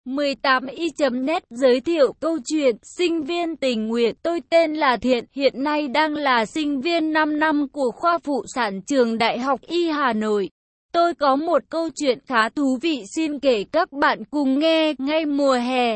18i.net giới thiệu câu chuyện sinh viên tình nguyện. Tôi tên là Thiện, hiện nay đang là sinh viên 5 năm của khoa phụ sản trường Đại học Y Hà Nội. Tôi có một câu chuyện khá thú vị xin kể các bạn cùng nghe. Ngay mùa hè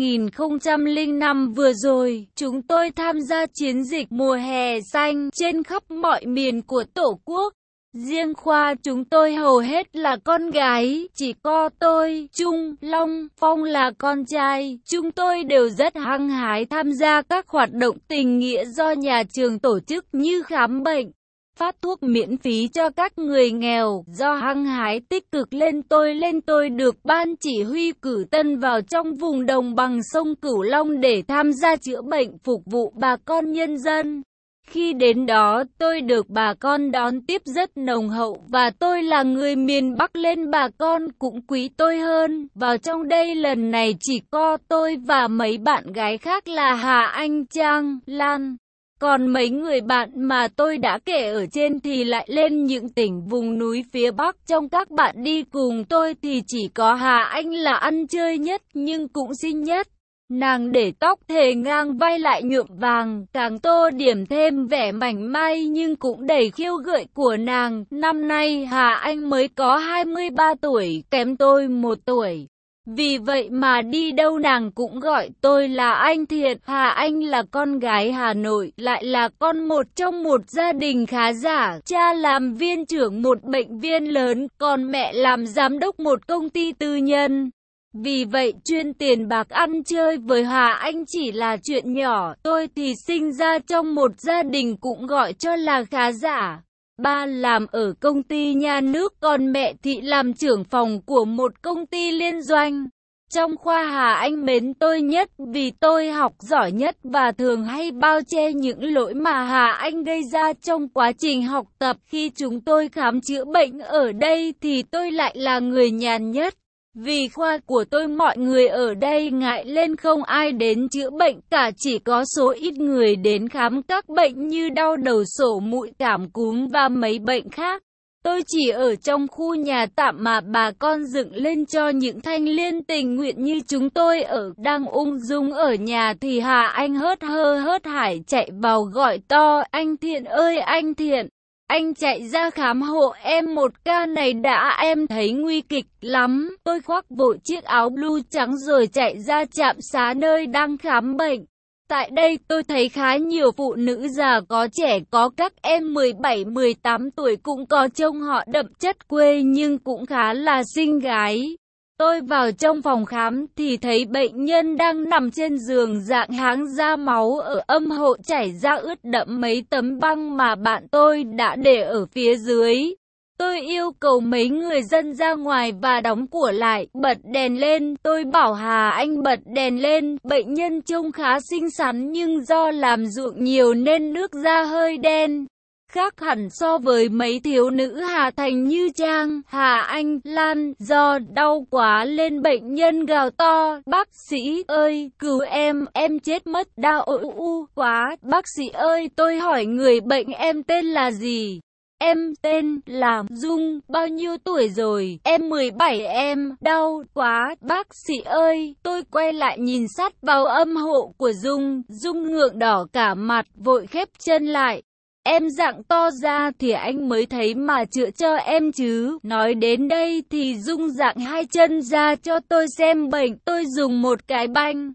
2005 vừa rồi, chúng tôi tham gia chiến dịch mùa hè xanh trên khắp mọi miền của Tổ quốc. Riêng khoa chúng tôi hầu hết là con gái, chỉ có tôi, Trung, Long, Phong là con trai. Chúng tôi đều rất hăng hái tham gia các hoạt động tình nghĩa do nhà trường tổ chức như khám bệnh, phát thuốc miễn phí cho các người nghèo. Do hăng hái tích cực lên tôi được ban chỉ huy cử tân vào trong vùng đồng bằng sông Cửu Long để tham gia chữa bệnh phục vụ bà con nhân dân. Khi đến đó, tôi được bà con đón tiếp rất nồng hậu và tôi là người miền Bắc nên bà con cũng quý tôi hơn. Vào trong đây lần này chỉ có tôi và mấy bạn gái khác là Hà Anh, Trang, Lan. Còn mấy người bạn mà tôi đã kể ở trên thì lại lên những tỉnh vùng núi phía Bắc. Trong các bạn đi cùng tôi thì chỉ có Hà Anh là ăn chơi nhất nhưng cũng xinh nhất. Nàng để tóc thề ngang vai lại nhuộm vàng, càng tô điểm thêm vẻ mảnh mai nhưng cũng đầy khiêu gợi của nàng. Năm nay Hà Anh mới có 23 tuổi, kém tôi 1 tuổi. Vì vậy mà đi đâu nàng cũng gọi tôi là anh Thiện. Hà Anh là con gái Hà Nội, lại là con một trong một gia đình khá giả. Cha làm viên trưởng một bệnh viện lớn, còn mẹ làm giám đốc một công ty tư nhân. Vì vậy chuyên tiền bạc ăn chơi với Hà Anh chỉ là chuyện nhỏ. Tôi thì sinh ra trong một gia đình cũng gọi cho là khá giả. Ba làm ở công ty nhà nước, còn mẹ thì làm trưởng phòng của một công ty liên doanh. Trong khoa Hà Anh mến tôi nhất vì tôi học giỏi nhất và thường hay bao che những lỗi mà Hà Anh gây ra trong quá trình học tập. Khi chúng tôi khám chữa bệnh ở đây thì tôi lại là người nhàn nhất. Vì khoa của tôi mọi người ở đây ngại lên không ai đến chữa bệnh cả, chỉ có số ít người đến khám các bệnh như đau đầu, sổ mũi, cảm cúm và mấy bệnh khác. Tôi chỉ ở trong khu nhà tạm mà bà con dựng lên cho những thanh niên tình nguyện như chúng tôi ở. Đang ung dung ở nhà thì Hà Anh hớt hơ hớt hải chạy vào gọi to: "Anh Thiện ơi anh Thiện! Anh chạy ra khám hộ em một ca này đã, em thấy nguy kịch lắm." Tôi khoác vội chiếc áo blue trắng rồi chạy ra trạm xá nơi đang khám bệnh. Tại đây tôi thấy khá nhiều phụ nữ già có trẻ, có các em 17-18 tuổi, cũng có trông họ đậm chất quê nhưng cũng khá là xinh gái. Tôi vào trong phòng khám thì thấy bệnh nhân đang nằm trên giường dạng háng ra máu ở âm hộ chảy ra ướt đẫm mấy tấm băng mà bạn tôi đã để ở phía dưới. Tôi yêu cầu mấy người dân ra ngoài và đóng cửa lại, bật đèn lên. Tôi bảo Hà Anh bật đèn lên. Bệnh nhân trông khá xinh xắn nhưng do làm ruộng nhiều nên nước da hơi đen, khác hẳn so với mấy thiếu nữ Hà Thành như Trang, Hà Anh, Lan. Do đau quá lên bệnh nhân gào to: "Bác sĩ ơi, cứu em chết mất, đau quá, bác sĩ ơi." Tôi hỏi người bệnh em tên là gì. Em tên là Dung. Bao nhiêu tuổi rồi? Em 17 em. Đau quá, bác sĩ ơi. Tôi quay lại nhìn sát vào âm hộ của Dung. Dung ngượng đỏ cả mặt, vội khép chân lại. Em dặn to ra thì anh mới thấy mà chữa cho em chứ. Nói đến đây thì Dung dặn 2 chân ra cho tôi xem bệnh. Tôi dùng một cái banh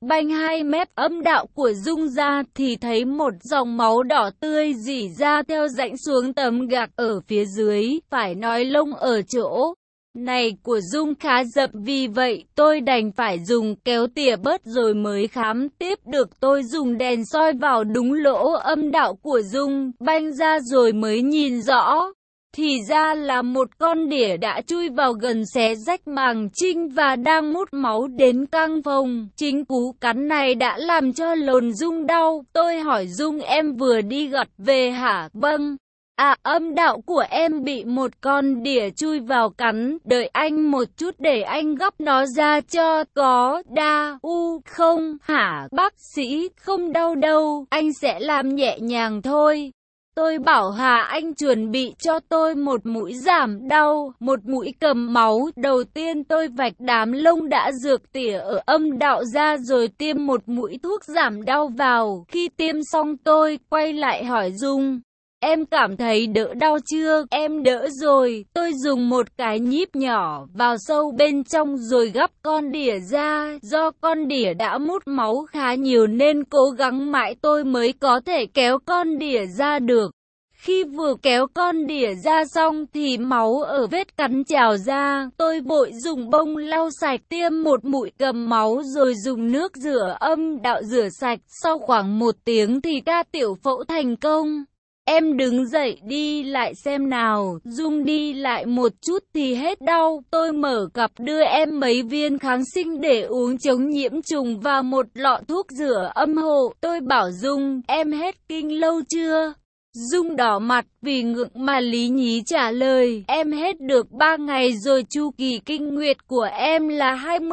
2 mép âm đạo của Dung ra thì thấy một dòng máu đỏ tươi rỉ ra theo rãnh xuống tấm gạc ở phía dưới. Phải nói lông ở chỗ này của Dung khá rậm, vì vậy tôi đành phải dùng kéo tỉa bớt rồi mới khám tiếp được. Tôi dùng đèn soi vào đúng lỗ âm đạo của Dung, banh ra rồi mới nhìn rõ. Thì ra là một con đỉa đã chui vào gần xé rách màng trinh và đang mút máu đến căng phồng. Chính cú cắn này đã làm cho lồn Dung đau. Tôi hỏi Dung: "Em vừa đi gặt về hả?" "Vâng." Âm đạo của em bị một con đỉa chui vào cắn. "Đợi anh một chút để anh gắp nó ra cho." "Có đau không hả bác sĩ?" "Không đau đâu, anh sẽ làm nhẹ nhàng thôi." Tôi bảo Hà Anh chuẩn bị cho tôi một mũi giảm đau, một mũi cầm máu. Đầu tiên tôi vạch đám lông đã rược tỉa ở âm đạo ra rồi tiêm một mũi thuốc giảm đau vào. Khi tiêm xong tôi quay lại hỏi Dung, em cảm thấy đỡ đau chưa? Em đỡ rồi. Tôi dùng một cái nhíp nhỏ vào sâu bên trong rồi gắp con đỉa ra. Do con đỉa đã mút máu khá nhiều nên cố gắng mãi tôi mới có thể kéo con đỉa ra được. Khi vừa kéo con đỉa ra xong thì máu ở vết cắn trào ra. Tôi vội dùng bông lau sạch, tiêm một mũi cầm máu rồi dùng nước rửa âm đạo rửa sạch. Sau khoảng 1 tiếng thì ca tiểu phẫu thành công. Em đứng dậy đi lại xem nào. Dung đi lại một chút thì hết đau. Tôi mở cặp đưa em mấy viên kháng sinh để uống chống nhiễm trùng và một lọ thuốc rửa âm hộ. Tôi bảo Dung, em hết kinh lâu chưa? Dung đỏ mặt vì ngượng mà lý nhí trả lời, em hết được 3 ngày rồi, chu kỳ kinh nguyệt của em là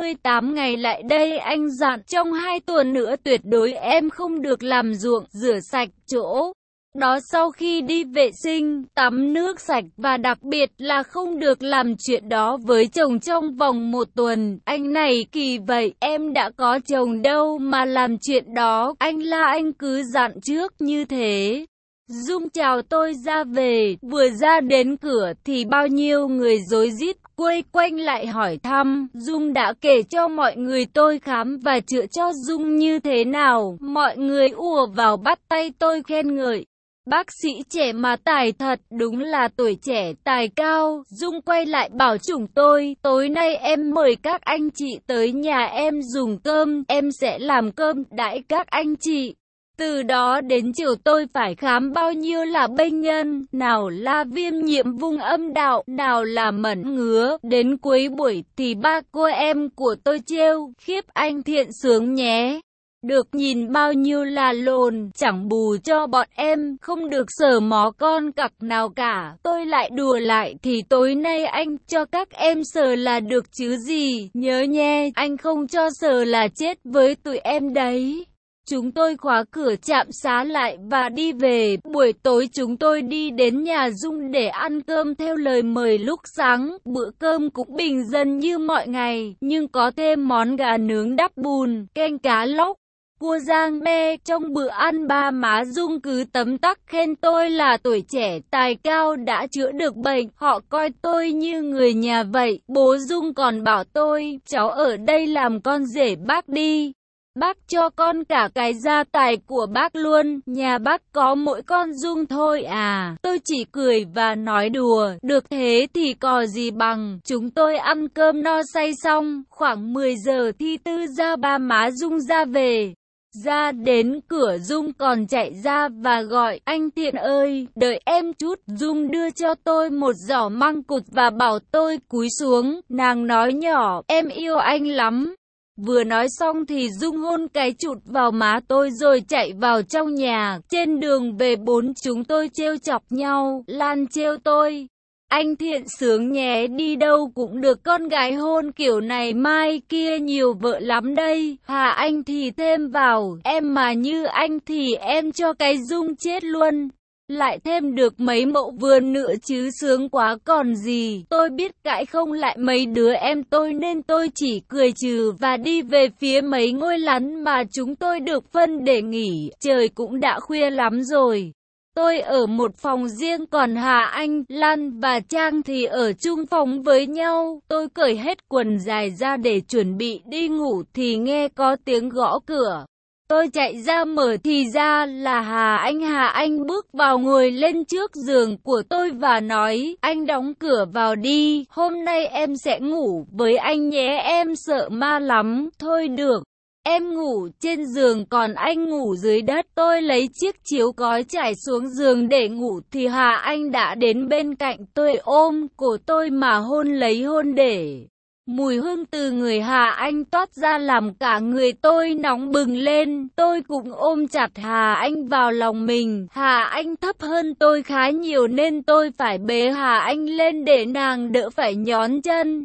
28 ngày. Lại đây anh dặn, trong 2 tuần nữa tuyệt đối em không được làm ruộng, rửa sạch chỗ đó sau khi đi vệ sinh, tắm nước sạch và đặc biệt là không được làm chuyện đó với chồng trong vòng 1 tuần. Anh này kỳ vậy, em đã có chồng đâu mà làm chuyện đó, anh la anh cứ dặn trước như thế. Dung chào tôi ra về, vừa ra đến cửa thì bao nhiêu người rối rít quây quanh lại hỏi thăm. Dung đã kể cho mọi người tôi khám và chữa cho Dung như thế nào. Mọi người ùa vào bắt tay tôi khen ngợi. Bác sĩ trẻ mà tài thật, đúng là tuổi trẻ tài cao. Dung quay lại bảo chúng tôi, tối nay em mời các anh chị tới nhà em dùng cơm, em sẽ làm cơm đãi các anh chị. Từ đó đến chiều tôi phải khám bao nhiêu là bệnh nhân, nào là viêm nhiễm vùng âm đạo, nào là mẩn ngứa. Đến cuối buổi thì ba cô em của tôi trêu, khiếp anh thiện sướng nhé. Được nhìn bao nhiêu là lồn, chẳng bù cho bọn em, không được sờ mó con cặc nào cả. Tôi lại đùa lại thì tối nay anh cho các em sờ là được chứ gì, nhớ nhé, anh không cho sờ là chết với tụi em đấy. Chúng tôi khóa cửa trạm xá lại và đi về. Buổi tối chúng tôi đi đến nhà Dung để ăn cơm theo lời mời lúc sáng. Bữa cơm cũng bình dân như mọi ngày, nhưng có thêm món gà nướng đắp bùn, canh cá lóc, cua rang me. Trong bữa ăn ba má Dung cứ tấm tắc khen tôi là tuổi trẻ tài cao đã chữa được bệnh. Họ coi tôi như người nhà vậy. Bố Dung còn bảo tôi, cháu ở đây làm con rể bác đi. Bác cho con cả cái gia tài của bác luôn, nhà bác có mỗi con Dung thôi à. Tôi chỉ cười và nói đùa, được thế thì có gì bằng. Chúng tôi ăn cơm no say xong, khoảng 10 giờ thì Tư ra ba má Dung ra về. Ra đến cửa Dung còn chạy ra và gọi, anh Thiện ơi, đợi em chút. Dung đưa cho tôi một giỏ măng cụt và bảo tôi cúi xuống. Nàng nói nhỏ, em yêu anh lắm. Vừa nói xong thì Dung hôn cái chụt vào má tôi rồi chạy vào trong nhà. Trên đường về bốn chúng tôi trêu chọc nhau. Lan trêu tôi, anh Thiện sướng nhé, đi đâu cũng được con gái hôn kiểu này mai kia nhiều vợ lắm đây. Hà Anh thì thêm vào, em mà như anh thì em cho cái Dung chết luôn. Lại thêm được mấy mẫu vườn nữa chứ sướng quá còn gì. Tôi biết cãi không lại mấy đứa em tôi nên tôi chỉ cười trừ và đi về phía mấy ngôi lán mà chúng tôi được phân để nghỉ. Trời cũng đã khuya lắm rồi. Tôi ở một phòng riêng còn Hà Anh, Lan và Trang thì ở chung phòng với nhau. Tôi cởi hết quần dài ra để chuẩn bị đi ngủ thì nghe có tiếng gõ cửa. Tôi chạy ra mở thì ra là Hà Anh bước vào ngồi lên trước giường của tôi và nói, anh đóng cửa vào đi, hôm nay em sẽ ngủ với anh nhé, em sợ ma lắm. Thôi được, em ngủ trên giường còn anh ngủ dưới đất. Tôi lấy chiếc chiếu cói trải xuống giường để ngủ thì Hà Anh đã đến bên cạnh tôi ôm cổ tôi mà hôn lấy hôn để. Mùi hương từ người Hà Anh toát ra làm cả người tôi nóng bừng lên. Tôi cũng ôm chặt Hà Anh vào lòng mình. Hà Anh thấp hơn tôi khá nhiều nên tôi phải bế Hà Anh lên để nàng đỡ phải nhón chân.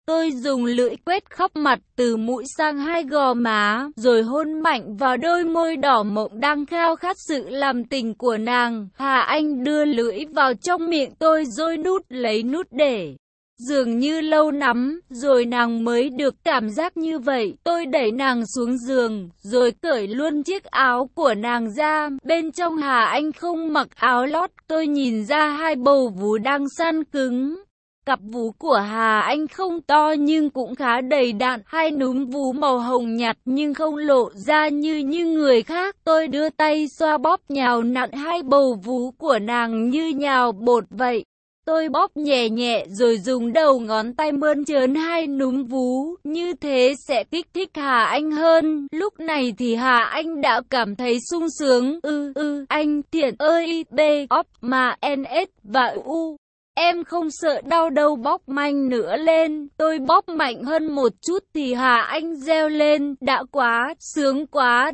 Tôi dùng lưỡi quét khắp mặt từ mũi sang hai gò má, rồi hôn mạnh vào đôi môi đỏ mọng đang khao khát sự làm tình của nàng. Hà Anh đưa lưỡi vào trong miệng tôi rồi nút lấy nút để. Dường như lâu lắm rồi nàng mới được cảm giác như vậy. Tôi đẩy nàng xuống giường, rồi cởi luôn chiếc áo của nàng ra. Bên trong Hà Anh không mặc áo lót. Tôi nhìn ra hai bầu vú đang săn cứng. Cặp vú của Hà Anh không to nhưng cũng khá đầy đặn. Hai núm vú màu hồng nhạt nhưng không lộ ra như người khác. Tôi đưa tay xoa bóp nhào nặn hai bầu vú của nàng như nhào bột vậy. Tôi bóp nhẹ nhẹ rồi dùng đầu ngón tay mơn trớn hai núm vú, như thế sẽ kích thích Hà Anh hơn. Lúc này thì Hà Anh đã cảm thấy sung sướng. Anh Thiện ơi, B, óp, mà, NS và U. Em không sợ đau đâu, bóp mạnh nữa lên. Tôi bóp mạnh hơn một chút thì Hà Anh reo lên. Đã quá, sướng quá,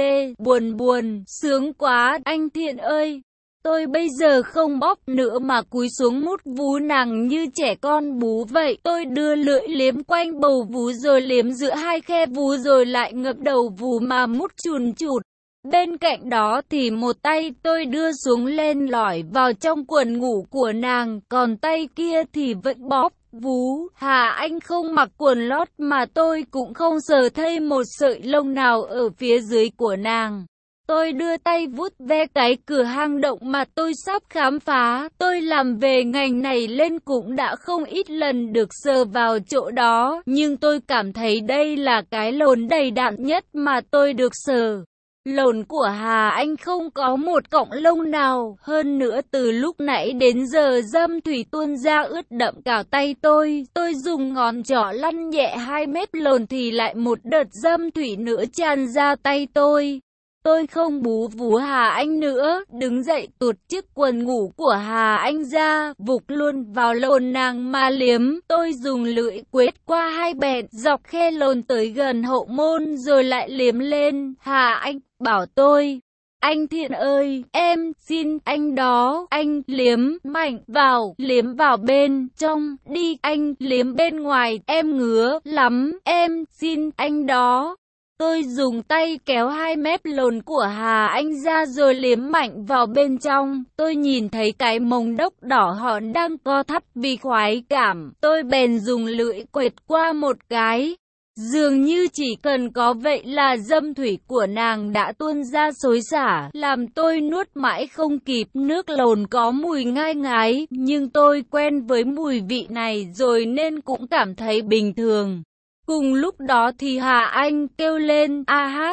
buồn, sướng quá, anh Thiện ơi. Tôi bây giờ không bóp nữa mà cúi xuống mút vú nàng như trẻ con bú vậy. Tôi đưa lưỡi liếm quanh bầu vú rồi liếm giữa hai khe vú rồi lại ngập đầu vú mà mút chùn chụt. Bên cạnh đó thì một tay tôi đưa xuống lên lỏi vào trong quần ngủ của nàng, còn tay kia thì vẫn bóp vú. Hà Anh không mặc quần lót mà tôi cũng không sờ thấy một sợi lông nào ở phía dưới của nàng. Tôi đưa tay vuốt ve cái cửa hang động mà tôi sắp khám phá. Tôi làm về ngành này lên cũng đã không ít lần được sờ vào chỗ đó, nhưng tôi cảm thấy đây là cái lồn đầy đặn nhất mà tôi được sờ. Lồn của Hà Anh không có một cọng lông nào, hơn nữa từ lúc nãy đến giờ dâm thủy tuôn ra ướt đậm cả tay tôi. Tôi dùng ngón trỏ lăn nhẹ hai mép lồn thì lại một đợt dâm thủy nữa tràn ra tay tôi. Tôi không bú vú Hà Anh nữa, đứng dậy tuột chiếc quần ngủ của Hà Anh ra, vụt luôn vào lồn nàng mà liếm. Tôi dùng lưỡi quét qua hai bẹn, dọc khe lồn tới gần hậu môn rồi lại liếm lên. Hà Anh bảo tôi, anh Thiện ơi, em xin anh đó, anh liếm mạnh vào, liếm vào bên trong, đi, anh liếm bên ngoài, em ngứa lắm, em xin anh đó. Tôi dùng tay kéo hai mép lồn của Hà Anh ra rồi liếm mạnh vào bên trong. Tôi nhìn thấy cái mông đốc đỏ hòn đang co thắt vì khoái cảm. Tôi bèn dùng lưỡi quệt qua một cái. Dường như chỉ cần có vậy là dâm thủy của nàng đã tuôn ra xối xả, làm tôi nuốt mãi không kịp. Nước lồn có mùi ngai ngái, nhưng tôi quen với mùi vị này rồi nên cũng cảm thấy bình thường. Cùng lúc đó thì Hà Anh kêu lên,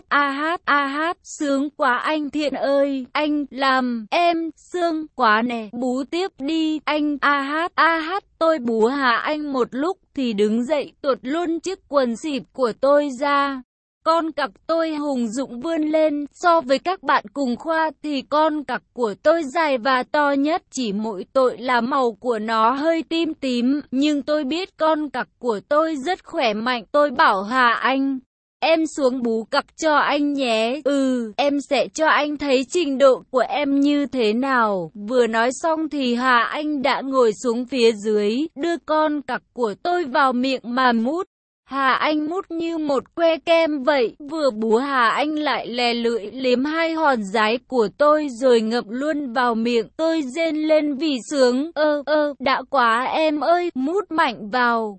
a hát, sướng quá anh Thiện ơi, anh làm em sướng quá nè, bú tiếp đi, anh a hát. Tôi bú Hà Anh một lúc thì đứng dậy tuột luôn chiếc quần xịp của tôi ra. Con cặc tôi hùng dũng vươn lên, so với các bạn cùng khoa thì con cặc của tôi dài và to nhất, chỉ mỗi tội là màu của nó hơi tím tím, nhưng tôi biết con cặc của tôi rất khỏe mạnh. Tôi bảo Hà Anh, em xuống bú cặc cho anh nhé, em sẽ cho anh thấy trình độ của em như thế nào. Vừa nói xong thì Hà Anh đã ngồi xuống phía dưới, đưa con cặc của tôi vào miệng mà mút. Hà Anh mút như một que kem vậy, vừa bú Hà Anh lại lè lưỡi liếm hai hòn dái của tôi rồi ngậm luôn vào miệng. Tôi rên lên vì sướng, đã quá em ơi, mút mạnh vào,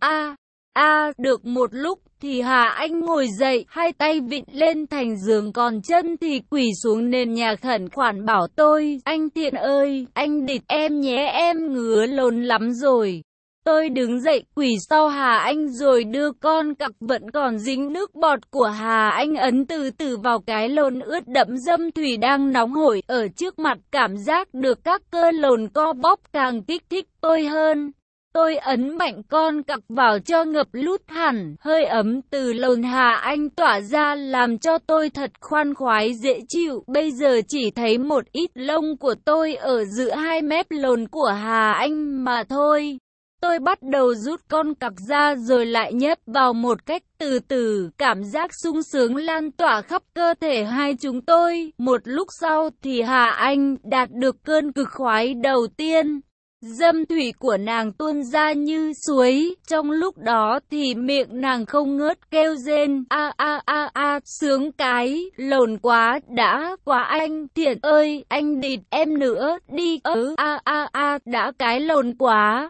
được một lúc thì Hà Anh ngồi dậy, hai tay vịn lên thành giường còn chân thì quỳ xuống nền nhà khẩn khoản bảo tôi, anh Thiện ơi, anh địt em nhé, em ngứa lồn lắm rồi. Tôi đứng dậy quỳ sau Hà Anh rồi đưa con cặc vẫn còn dính nước bọt của Hà Anh ấn từ từ vào cái lồn ướt đẫm dâm thủy đang nóng hổi ở trước mặt. Cảm giác được các cơ lồn co bóp càng kích thích tôi hơn. Tôi ấn mạnh con cặc vào cho ngập lút hẳn, hơi ấm từ lồn Hà Anh tỏa ra làm cho tôi thật khoan khoái dễ chịu. Bây giờ chỉ thấy một ít lông của tôi ở giữa hai mép lồn của Hà Anh mà thôi. Tôi bắt đầu rút con cặc ra rồi lại nhấp vào một cách từ từ, cảm giác sung sướng lan tỏa khắp cơ thể hai chúng tôi. Một lúc sau thì Hà Anh đạt được cơn cực khoái đầu tiên. Dâm thủy của nàng tuôn ra như suối, trong lúc đó thì miệng nàng không ngớt kêu rên, a a a a, sướng cái, lồn quá, đã quá anh, Thiện ơi, anh địt em nữa, đi, a a a, đã cái lồn quá.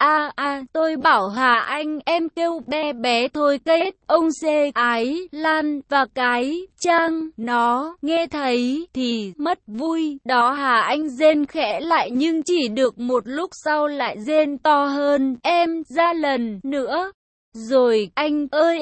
Tôi bảo Hà Anh em kêu bé bé thôi kết, ông dê, ái, lan, và cái, trang, nó, nghe thấy, thì, mất vui, đó Hà Anh rên khẽ lại nhưng chỉ được một lúc sau lại rên to hơn, em, ra lần, nữa. Rồi, anh ơi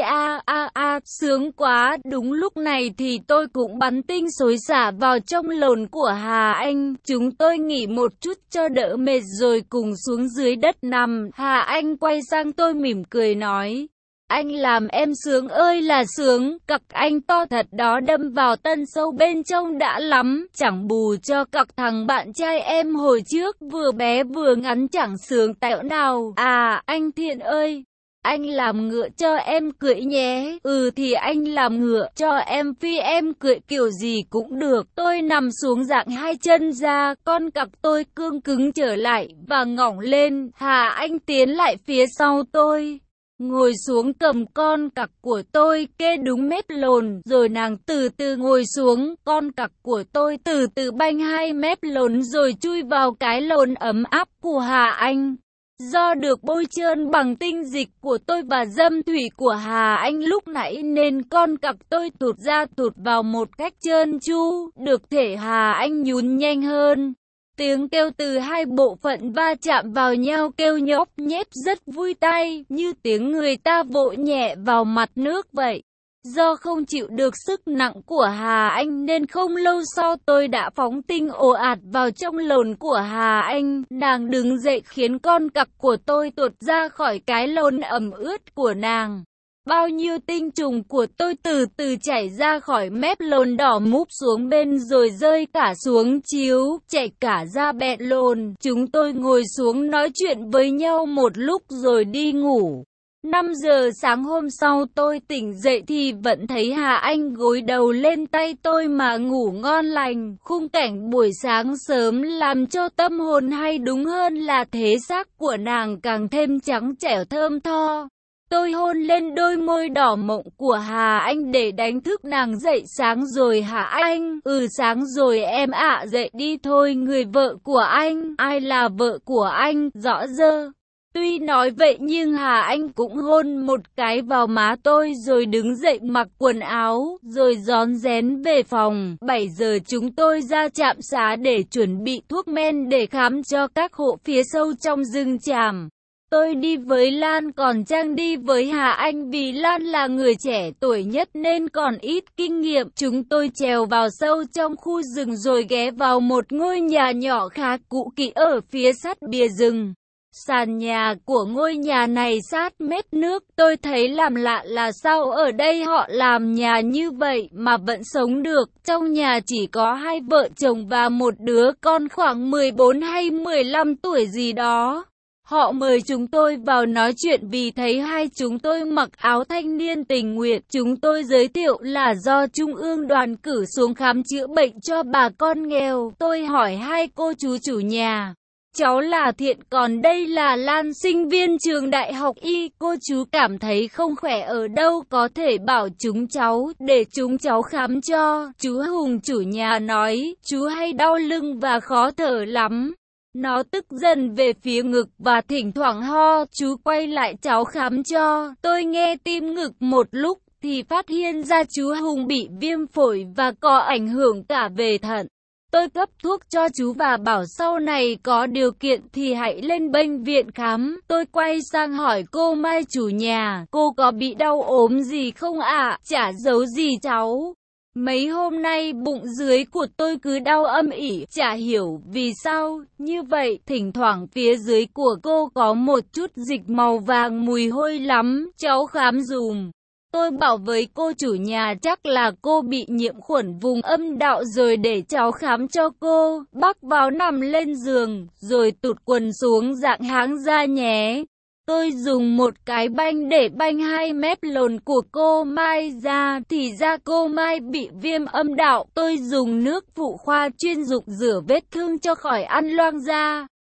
sướng quá, đúng lúc này thì tôi cũng bắn tinh xối xả vào trong lồn của Hà Anh. Chúng tôi nghỉ một chút cho đỡ mệt rồi cùng xuống dưới đất nằm. Hà Anh quay sang tôi mỉm cười nói, anh làm em sướng ơi là sướng, cặc anh to thật đó đâm vào tân sâu bên trong đã lắm, chẳng bù cho cặc thằng bạn trai em hồi trước vừa bé vừa ngắn chẳng sướng tẹo nào. Anh Thiện ơi, anh làm ngựa cho em cưỡi nhé. Thì anh làm ngựa cho em phi em cưỡi kiểu gì cũng được. Tôi nằm xuống dạng hai chân ra, con cặc tôi cương cứng trở lại và ngỏng lên. Hà Anh tiến lại phía sau tôi, ngồi xuống cầm con cặc của tôi kê đúng mép lồn, rồi nàng từ từ ngồi xuống, con cặc của tôi từ từ banh hai mép lồn rồi chui vào cái lồn ấm áp của Hà Anh. Do được bôi trơn bằng tinh dịch của tôi và dâm thủy của Hà Anh lúc nãy nên con cặc tôi tụt ra tụt vào một cách trơn tru, được thể Hà Anh nhún nhanh hơn. Tiếng kêu từ hai bộ phận va chạm vào nhau kêu nhóp nhép rất vui tai, như tiếng người ta vỗ nhẹ vào mặt nước vậy. Do không chịu được sức nặng của Hà Anh nên không lâu sau tôi đã phóng tinh ồ ạt vào trong lồn của Hà Anh. Nàng đứng dậy khiến con cặc của tôi tuột ra khỏi cái lồn ẩm ướt của nàng. Bao nhiêu tinh trùng của tôi từ từ chảy ra khỏi mép lồn đỏ múp xuống bên rồi rơi cả xuống chiếu, chảy cả ra bẹn lồn. Chúng tôi ngồi xuống nói chuyện với nhau một lúc rồi đi ngủ. 5 giờ sáng hôm sau tôi tỉnh dậy thì vẫn thấy Hà Anh gối đầu lên tay tôi mà ngủ ngon lành. Khung cảnh buổi sáng sớm làm cho tâm hồn hay đúng hơn là thể xác của nàng càng thêm trắng trẻo thơm tho. Tôi hôn lên đôi môi đỏ mộng của Hà Anh để đánh thức nàng dậy. Sáng rồi hả anh? Sáng rồi em ạ. Dậy đi thôi, người vợ của anh. Ai là vợ của anh? Rõ rơ. Tuy nói vậy nhưng Hà Anh cũng hôn một cái vào má tôi rồi đứng dậy mặc quần áo, rồi rón rén về phòng. 7 giờ chúng tôi ra trạm xá để chuẩn bị thuốc men để khám cho các hộ phía sâu trong rừng tràm. Tôi đi với Lan còn Trang đi với Hà Anh vì Lan là người trẻ tuổi nhất nên còn ít kinh nghiệm. Chúng tôi trèo vào sâu trong khu rừng rồi ghé vào một ngôi nhà nhỏ khá cũ kỹ ở phía sát bìa rừng. Sàn nhà của ngôi nhà này sát mép nước. Tôi thấy làm lạ là sao ở đây họ làm nhà như vậy mà vẫn sống được. Trong nhà chỉ có hai vợ chồng và một đứa con khoảng 14 hay 15 tuổi gì đó. Họ mời chúng tôi vào nói chuyện vì thấy hai chúng tôi mặc áo thanh niên tình nguyện. Chúng tôi giới thiệu là do Trung ương đoàn cử xuống khám chữa bệnh cho bà con nghèo. Tôi hỏi hai cô chú chủ nhà. Cháu là Thiện còn đây là Lan, sinh viên trường đại học Y. Cô chú cảm thấy không khỏe ở đâu có thể bảo chúng cháu để chúng cháu khám cho. Chú Hùng chủ nhà nói chú hay đau lưng và khó thở lắm. Nó tức dần về phía ngực và thỉnh thoảng ho. Chú quay lại cháu khám cho. Tôi nghe tim ngực một lúc thì phát hiện ra chú Hùng bị viêm phổi và có ảnh hưởng cả về thận. Tôi cấp thuốc cho chú và bảo sau này có điều kiện thì hãy lên bệnh viện khám. Tôi quay sang hỏi cô Mai chủ nhà, cô có bị đau ốm gì không ạ? Chả giấu gì cháu. Mấy hôm nay bụng dưới của tôi cứ đau âm ỉ, chả hiểu vì sao như vậy. Thỉnh thoảng phía dưới của cô có một chút dịch màu vàng mùi hôi lắm, cháu khám dùm. Tôi bảo với cô chủ nhà chắc là cô bị nhiễm khuẩn vùng âm đạo rồi để cháu khám cho cô. Bác vào nằm lên giường, rồi tụt quần xuống dạng háng ra nhé. Tôi dùng một cái banh để banh hai mép lồn của cô Mai ra, thì ra cô Mai bị viêm âm đạo. Tôi dùng nước phụ khoa chuyên dụng rửa vết thương cho khỏi ăn loang da.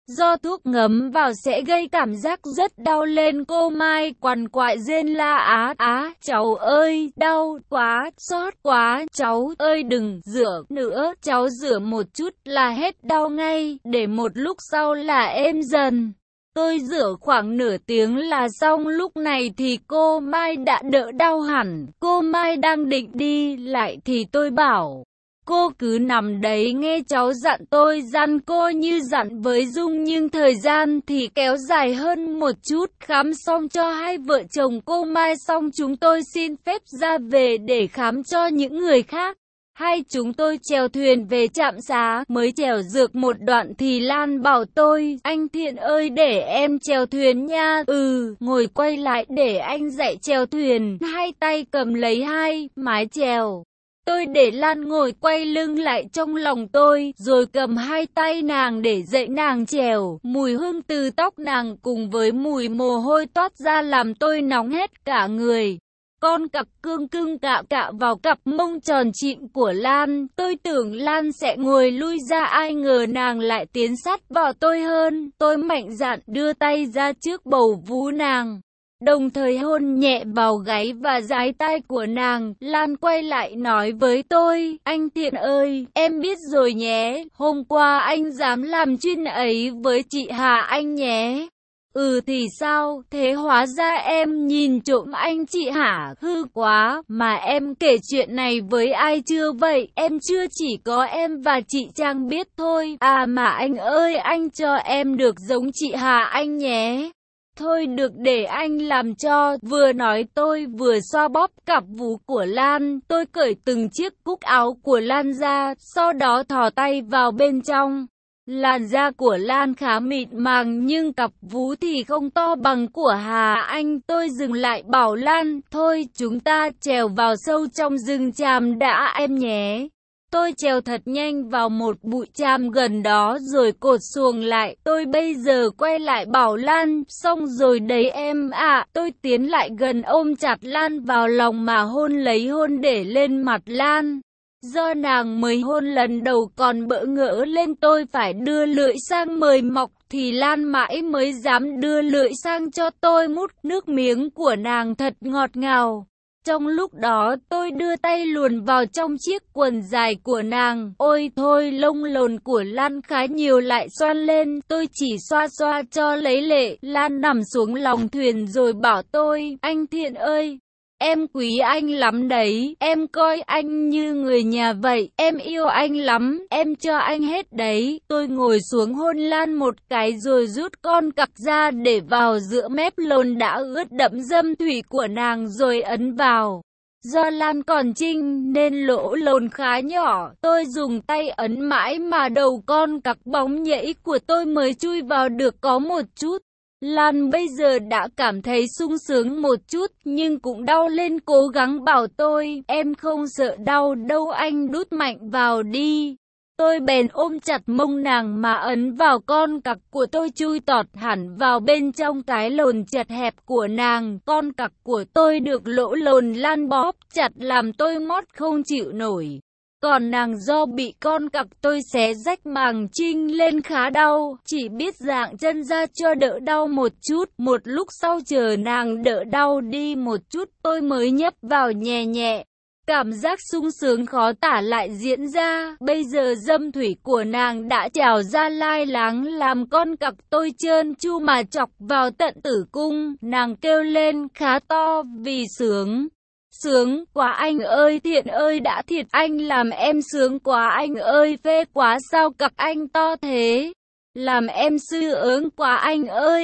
Do thuốc ngấm vào sẽ gây cảm giác rất đau lên. Cô Mai quằn quại rên la á, cháu ơi, đau quá, xót quá, cháu ơi đừng rửa nữa, cháu rửa một chút là hết đau ngay, để một lúc sau là êm dần. Tôi rửa khoảng nửa tiếng là xong, lúc này thì cô Mai đã đỡ đau hẳn. Cô Mai đang định đi lại thì tôi bảo, cô cứ nằm đấy nghe cháu dặn. Tôi dặn cô như dặn với Dung, nhưng thời gian thì kéo dài hơn một chút. Khám xong cho hai vợ chồng cô Mai xong, chúng tôi xin phép ra về để khám cho những người khác. Hai chúng tôi chèo thuyền về trạm xá, mới chèo được một đoạn thì Lan bảo tôi, anh Thiện ơi để em chèo thuyền nha. Ngồi quay lại để anh dạy chèo thuyền, hai tay cầm lấy hai mái chèo. Tôi để Lan ngồi quay lưng lại trong lòng tôi, rồi cầm hai tay nàng để dạy nàng chèo. Mùi hương từ tóc nàng cùng với mùi mồ hôi toát ra làm tôi nóng hết cả người. Con cặc cưng cưng cạ cạ vào cặp mông tròn trịn của Lan. Tôi tưởng Lan sẽ ngồi lui ra, ai ngờ nàng lại tiến sát vào tôi hơn. Tôi mạnh dạn đưa tay ra trước bầu vú nàng, đồng thời hôn nhẹ vào gáy và dái tai của nàng. Lan quay lại nói với tôi, anh Thiện ơi, em biết rồi nhé, hôm qua anh dám làm chuyện ấy với chị Hà Anh nhé. Thì sao, thế hóa ra em nhìn trộm anh chị hả? Hư quá, mà em kể chuyện này với ai chưa vậy? Em chưa, chỉ có em và chị Trang biết thôi. À mà anh ơi, anh cho em được giống chị Hà Anh nhé. Thôi được, để anh làm cho. Vừa nói tôi vừa xoa bóp cặp vú của Lan. Tôi cởi từng chiếc cúc áo của Lan ra, sau đó thò tay vào bên trong. Làn da của Lan khá mịn màng nhưng cặp vú thì không to bằng của Hà Anh. Tôi dừng lại bảo Lan, thôi chúng ta trèo vào sâu trong rừng tràm đã em nhé. Tôi trèo thật nhanh vào một bụi tràm gần đó rồi cột xuồng lại. Tôi bây giờ quay lại bảo Lan, xong rồi đấy em ạ. Tôi tiến lại gần ôm chặt Lan vào lòng mà hôn lấy hôn để lên mặt Lan. Do nàng mới hôn lần đầu còn bỡ ngỡ lên, tôi phải đưa lưỡi sang mời mọc thì Lan mãi mới dám đưa lưỡi sang cho tôi mút. Nước miếng của nàng thật ngọt ngào. Trong lúc đó tôi đưa tay luồn vào trong chiếc quần dài của nàng. Ôi thôi, lông lồn của Lan khá nhiều lại xoăn lên. Tôi chỉ xoa xoa cho lấy lệ. Lan nằm xuống lòng thuyền rồi bảo tôi, anh Thiện ơi, em quý anh lắm đấy, em coi anh như người nhà vậy, em yêu anh lắm, em cho anh hết đấy. Tôi ngồi xuống hôn Lan một cái rồi rút con cặc ra để vào giữa mép lồn đã ướt đẫm dâm thủy của nàng rồi ấn vào. Do Lan còn trinh nên lỗ lồn khá nhỏ, tôi dùng tay ấn mãi mà đầu con cặc bóng nhảy của tôi mới chui vào được có một chút. Lan bây giờ đã cảm thấy sung sướng một chút nhưng cũng đau lên, cố gắng bảo tôi, em không sợ đau đâu anh, đút mạnh vào đi. Tôi bèn ôm chặt mông nàng mà ấn vào, con cặc của tôi chui tọt hẳn vào bên trong cái lồn chật hẹp của nàng. Con cặc của tôi được lỗ lồn Lan bóp chặt làm tôi mót không chịu nổi. Còn nàng do bị con cặc tôi xé rách màng trinh lên khá đau, chỉ biết dạng chân ra cho đỡ đau một chút. Một lúc sau chờ nàng đỡ đau đi một chút tôi mới nhấp vào nhẹ nhẹ. Cảm giác sung sướng khó tả lại diễn ra. Bây giờ dâm thủy của nàng đã trào ra lai láng làm con cặc tôi trơn tru mà chọc vào tận tử cung. Nàng kêu lên khá to vì sướng. Sướng quá anh ơi, Thiện ơi, đã thiệt anh làm em sướng quá anh ơi, phê quá sao cặc anh to thế. Làm em sư ớn quá anh ơi,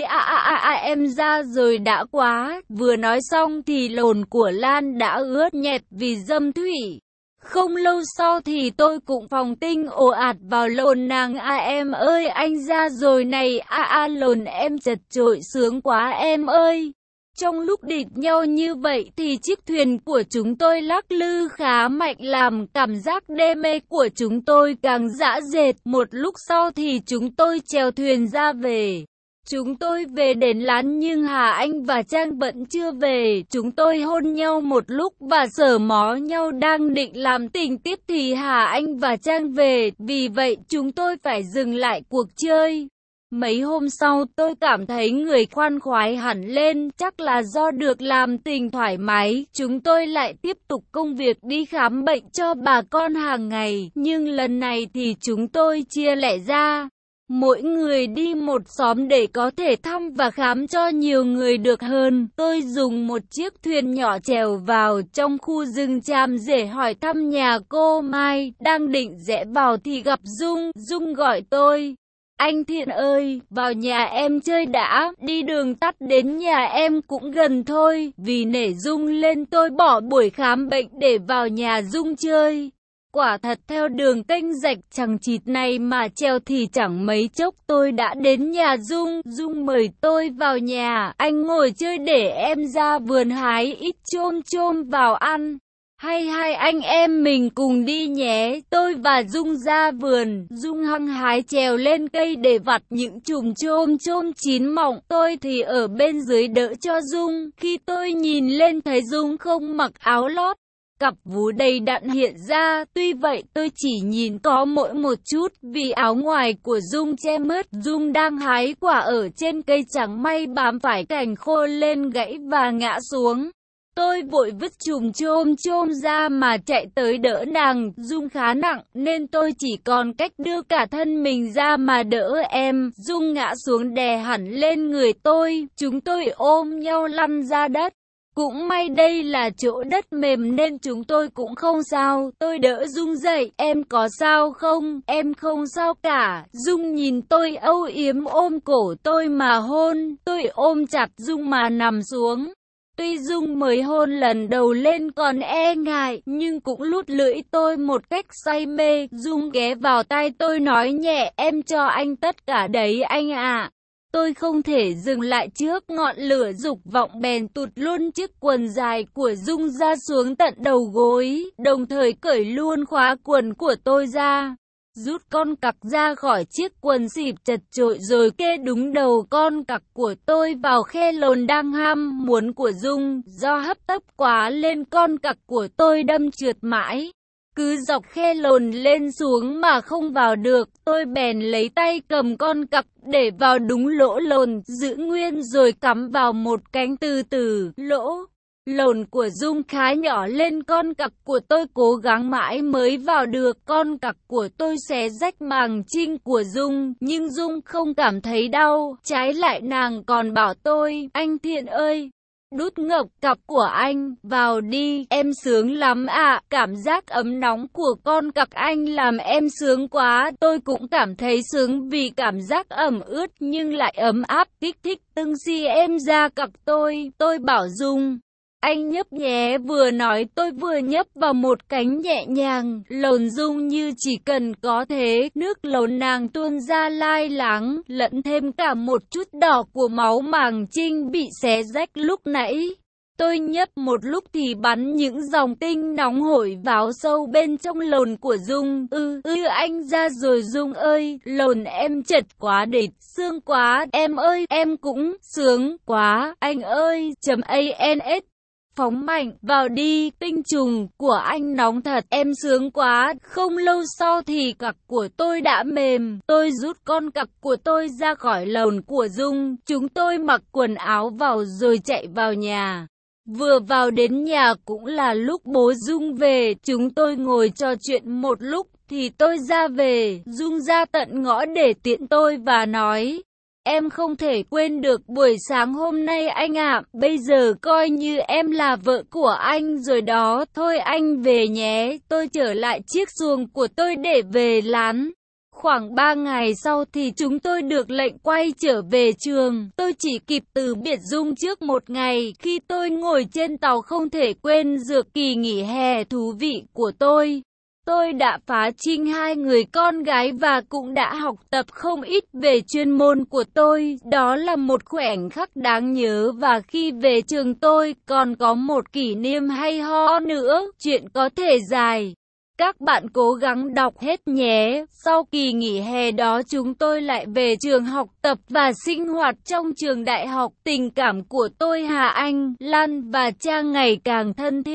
em ra rồi đã quá. Vừa nói xong thì lồn của Lan đã ướt nhẹp vì dâm thủy. Không lâu sau thì tôi cũng phòng tinh ồ ạt vào lồn nàng, em ơi anh ra rồi này, lồn em chật chội sướng quá em ơi. Trong lúc địch nhau như vậy thì chiếc thuyền của chúng tôi lắc lư khá mạnh làm cảm giác đê mê của chúng tôi càng dã dệt. Một lúc sau thì chúng tôi chèo thuyền ra về. Chúng tôi về đến lán nhưng Hà Anh và Trang vẫn chưa về. Chúng tôi hôn nhau một lúc và sờ mó nhau đang định làm tình tiếp thì Hà Anh và Trang về. Vì vậy chúng tôi phải dừng lại cuộc chơi. Mấy hôm sau tôi cảm thấy người khoan khoái hẳn lên, chắc là do được làm tình thoải mái. Chúng tôi lại tiếp tục công việc đi khám bệnh cho bà con hàng ngày, nhưng lần này thì chúng tôi chia lẻ ra. Mỗi người đi một xóm để có thể thăm và khám cho nhiều người được hơn. Tôi dùng một chiếc thuyền nhỏ chèo vào trong khu rừng Tràm để hỏi thăm nhà cô Mai. Đang định rẽ vào thì gặp Dung. Dung gọi tôi. Anh Thiện ơi, vào nhà em chơi đã, đi đường tắt đến nhà em cũng gần thôi. Vì nể Dung lên tôi bỏ buổi khám bệnh để vào nhà Dung chơi. Quả thật theo đường kênh rạch chằng chịt này mà treo thì chẳng mấy chốc tôi đã đến nhà Dung. Dung mời tôi vào nhà, anh ngồi chơi để em ra vườn hái ít chôm chôm vào ăn. Hay hai anh em mình cùng đi nhé. Tôi và Dung ra vườn, Dung hăng hái trèo lên cây để vặt những chùm chôm chôm chín mọng. Tôi thì ở bên dưới đỡ cho Dung. Khi tôi nhìn lên thấy Dung không mặc áo lót, cặp vú đầy đặn hiện ra. Tuy vậy tôi chỉ nhìn có mỗi một chút vì áo ngoài của Dung che mất. Dung đang hái quả ở trên cây, chẳng may bám phải cành khô lên gãy và ngã xuống. Tôi vội vứt chùm chôm chôm ra mà chạy tới đỡ nàng. Dung khá nặng nên tôi chỉ còn cách đưa cả thân mình ra mà đỡ em. Dung ngã xuống đè hẳn lên người tôi. Chúng tôi ôm nhau lăn ra đất. Cũng may đây là chỗ đất mềm nên chúng tôi cũng không sao. Tôi đỡ Dung dậy. Em có sao không? Em không sao cả. Dung nhìn tôi âu yếm ôm cổ tôi mà hôn. Tôi ôm chặt Dung mà nằm xuống. Tuy Dung mới hôn lần đầu lên còn e ngại, nhưng cũng lút lưỡi tôi một cách say mê. Dung ghé vào tai tôi nói nhẹ, em cho anh tất cả đấy anh ạ. Tôi không thể dừng lại trước ngọn lửa dục vọng, bèn tụt luôn chiếc quần dài của Dung ra xuống tận đầu gối, đồng thời cởi luôn khóa quần của tôi ra. Rút con cặc ra khỏi chiếc quần xịp chật chội rồi kê đúng đầu con cặc của tôi vào khe lồn đang ham muốn của Dung. Do hấp tấp quá lên con cặc của tôi đâm trượt mãi, cứ dọc khe lồn lên xuống mà không vào được. Tôi bèn lấy tay cầm con cặc để vào đúng lỗ lồn, giữ nguyên rồi cắm vào một cánh từ từ. Lỗ lồn của Dung khá nhỏ lên con cặc của tôi cố gắng mãi mới vào được. Con cặc của tôi xé rách màng trinh của Dung, nhưng Dung không cảm thấy đau. Trái lại nàng còn bảo tôi, anh Thiện ơi, đút ngọc cặp của anh vào đi, em sướng lắm ạ. Cảm giác ấm nóng của con cặc anh làm em sướng quá. Tôi cũng cảm thấy sướng vì cảm giác ẩm ướt nhưng lại ấm áp kích thích tưng si em ra cặc tôi. Tôi bảo Dung, anh nhấp nhé. Vừa nói tôi vừa nhấp vào một cánh nhẹ nhàng. Lồn Dung như chỉ cần có thế. Nước lồn nàng tuôn ra lai láng, lẫn thêm cả một chút đỏ của máu màng trinh bị xé rách lúc nãy. Tôi nhấp một lúc thì bắn những dòng tinh nóng hổi vào sâu bên trong lồn của Dung. Anh ra rồi Dung ơi, lồn em chật quá đệt, sướng quá. Em ơi, em cũng sướng quá. Anh ơi, .ans phóng mạnh vào đi, tinh trùng của anh nóng thật, em sướng quá. Không lâu sau thì cặc của tôi đã mềm. Tôi rút con cặc của tôi ra khỏi lồn của Dung. Chúng tôi mặc quần áo vào rồi chạy vào nhà. Vừa vào đến nhà cũng là lúc bố Dung về. Chúng tôi ngồi trò chuyện một lúc thì tôi ra về. Dung ra tận ngõ để tiễn tôi và nói, em không thể quên được buổi sáng hôm nay anh ạ. Bây giờ coi như em là vợ của anh rồi đó. Thôi anh về nhé. Tôi trở lại chiếc xuồng của tôi để về lán. Khoảng 3 ngày sau thì chúng tôi được lệnh quay trở về trường. Tôi chỉ kịp từ biệt Dung trước một ngày. Khi tôi ngồi trên tàu không thể quên được kỳ nghỉ hè thú vị của tôi. Tôi đã phá trinh 2 người con gái và cũng đã học tập không ít về chuyên môn của tôi. Đó là một khoảnh khắc đáng nhớ và khi về trường tôi còn có một kỷ niệm hay ho nữa. Chuyện có thể dài. Các bạn cố gắng đọc hết nhé. Sau kỳ nghỉ hè đó chúng tôi lại về trường học tập và sinh hoạt trong trường đại học. Tình cảm của tôi Hà Anh, Lan và Trang ngày càng thân thiết.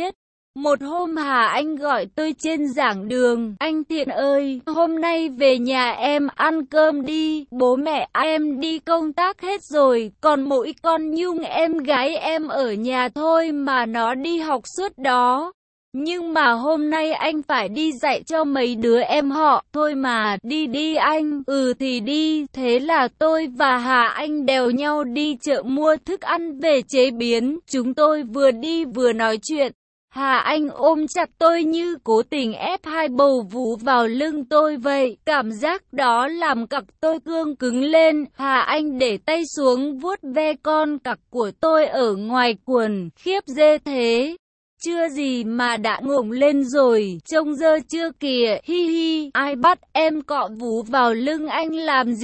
Một hôm Hà Anh gọi tôi trên giảng đường, anh Thiện ơi, hôm nay về nhà em ăn cơm đi, bố mẹ em đi công tác hết rồi, còn mỗi con Nhung em gái em ở nhà thôi mà nó đi học suốt đó. Nhưng mà hôm nay anh phải đi dạy cho mấy đứa em họ, thôi mà, đi đi anh, thì đi, thế là tôi và Hà Anh đèo nhau đi chợ mua thức ăn về chế biến, chúng tôi vừa đi vừa nói chuyện. Hà Anh ôm chặt tôi như cố tình ép hai bầu vú vào lưng tôi vậy, cảm giác đó làm cặc tôi cương cứng lên. Hà Anh để tay xuống vuốt ve con cặc của tôi ở ngoài quần, khiếp ghê thế. Chưa gì mà đã ngổng lên rồi, trông dơ chưa kìa, hi hi, ai bắt em cọ vú vào lưng anh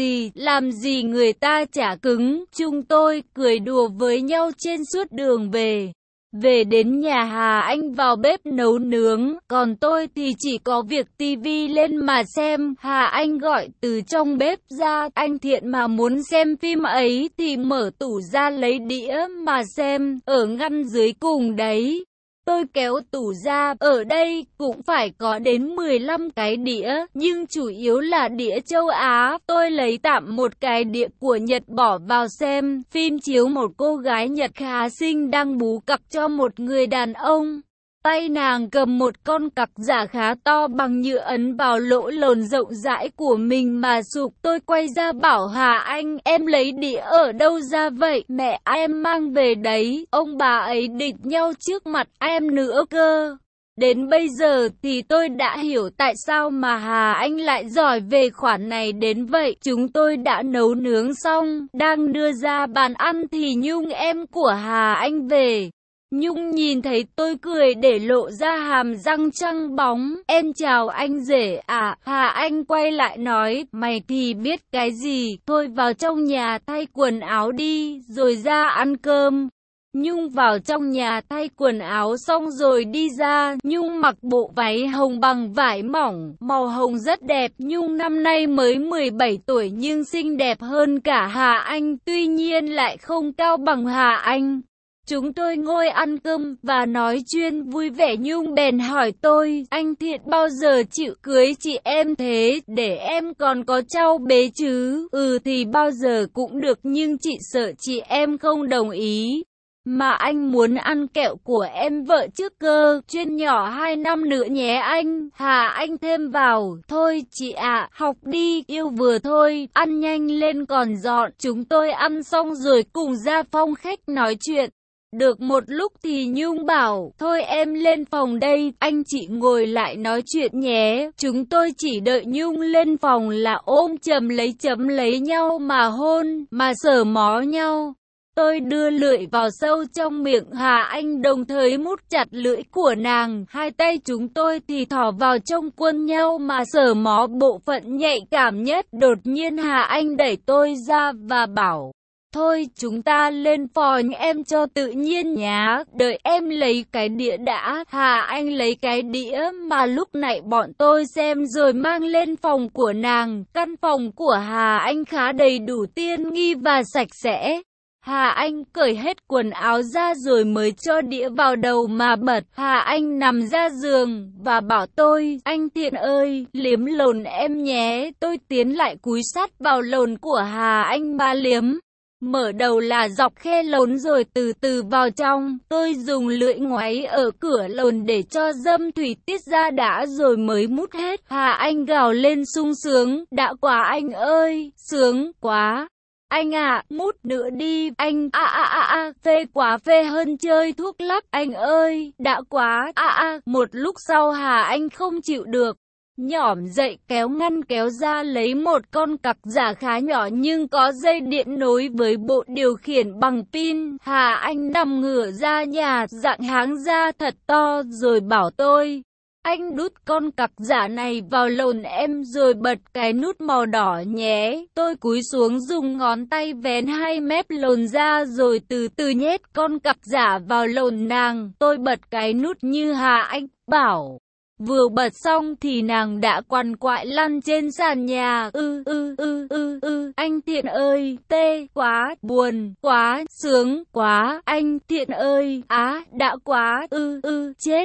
làm gì người ta chả cứng. Chúng tôi cười đùa với nhau trên suốt đường về. Về đến nhà Hà Anh vào bếp nấu nướng, còn tôi thì chỉ có việc tivi lên mà xem. Hà Anh gọi từ trong bếp ra, anh Thiện mà muốn xem phim ấy thì mở tủ ra lấy đĩa mà xem, ở ngăn dưới cùng đấy. Tôi kéo tủ ra, ở đây cũng phải có đến 15 cái đĩa, nhưng chủ yếu là đĩa châu Á. Tôi lấy tạm một cái đĩa của Nhật bỏ vào xem, phim chiếu một cô gái Nhật khá xinh đang bú cặc cho một người đàn ông. Tay nàng cầm một con cặc giả khá to bằng nhựa ấn vào lỗ lồn rộng rãi của mình mà sụp. Tôi quay ra bảo Hà Anh, em lấy đĩa ở đâu ra vậy? Mẹ em mang về đấy, ông bà ấy địch nhau trước mặt em nữa cơ. Đến bây giờ thì tôi đã hiểu tại sao mà Hà Anh lại giỏi về khoản này đến vậy. Chúng tôi đã nấu nướng xong, đang đưa ra bàn ăn thì Nhung em của Hà Anh về. Nhung nhìn thấy tôi cười để lộ ra hàm răng trắng bóng. Em chào anh rể à? Hà Anh quay lại nói, mày thì biết cái gì, thôi vào trong nhà thay quần áo đi, rồi ra ăn cơm. Nhung vào trong nhà thay quần áo xong rồi đi ra. Nhung mặc bộ váy hồng bằng vải mỏng, màu hồng rất đẹp. Nhung năm nay mới 17 tuổi nhưng xinh đẹp hơn cả Hà Anh, tuy nhiên lại không cao bằng Hà Anh. Chúng tôi ngồi ăn cơm và nói chuyện vui vẻ. Nhung bèn hỏi tôi, anh Thiện bao giờ chịu cưới chị em thế, để em còn có cháu bé chứ? Thì bao giờ cũng được nhưng chị sợ chị em không đồng ý. Mà anh muốn ăn kẹo của em vợ trước cơ, chuyên nhỏ 2 năm nữa nhé anh. Hà Anh thêm vào, thôi chị ạ, học đi, yêu vừa thôi, ăn nhanh lên còn dọn. Chúng tôi ăn xong rồi cùng ra phòng khách nói chuyện. Được một lúc thì Nhung bảo, thôi em lên phòng đây, anh chị ngồi lại nói chuyện nhé. Chúng tôi chỉ đợi Nhung lên phòng là ôm chầm lấy nhau mà hôn, mà sờ mó nhau. Tôi đưa lưỡi vào sâu trong miệng Hà Anh đồng thời mút chặt lưỡi của nàng. Hai tay chúng tôi thì thò vào trong quần nhau mà sờ mó bộ phận nhạy cảm nhất. Đột nhiên Hà Anh đẩy tôi ra và bảo, thôi chúng ta lên phòng em cho tự nhiên nhá, đợi em lấy cái đĩa đã. Hà Anh lấy cái đĩa mà lúc nãy bọn tôi xem rồi mang lên phòng của nàng. Căn phòng của Hà Anh khá đầy đủ tiện nghi và sạch sẽ. Hà Anh cởi hết quần áo ra rồi mới cho đĩa vào đầu mà bật. Hà Anh nằm ra giường và bảo tôi, anh Thiện ơi, liếm lồn em nhé. Tôi tiến lại cúi sát vào lồn của Hà Anh mà liếm. Mở đầu là dọc khe lồn rồi từ từ vào trong. Tôi dùng lưỡi ngoáy ở cửa lồn để cho dâm thủy tiết ra đã rồi mới mút hết. Hà Anh gào lên sung sướng, đã quá anh ơi, sướng quá. Anh ạ, mút nữa đi, anh, phê quá, phê hơn chơi thuốc lắc, anh ơi, đã quá, Một lúc sau Hà Anh không chịu được, nhỏm dậy kéo ngăn kéo ra lấy một con cặc giả khá nhỏ nhưng có dây điện nối với bộ điều khiển bằng pin. Hà Anh nằm ngửa ra nhà, dạng háng ra thật to rồi bảo tôi, anh đút con cặc giả này vào lồn em rồi bật cái nút màu đỏ nhé. Tôi cúi xuống dùng ngón tay vén hai mép lồn ra rồi từ từ nhét con cặc giả vào lồn nàng. Tôi bật cái nút như Hà Anh bảo. Vừa bật xong thì nàng đã quằn quại lăn trên sàn nhà. Anh Thiện ơi, tê quá, buồn quá, sướng quá, anh Thiện ơi, đã quá, chết.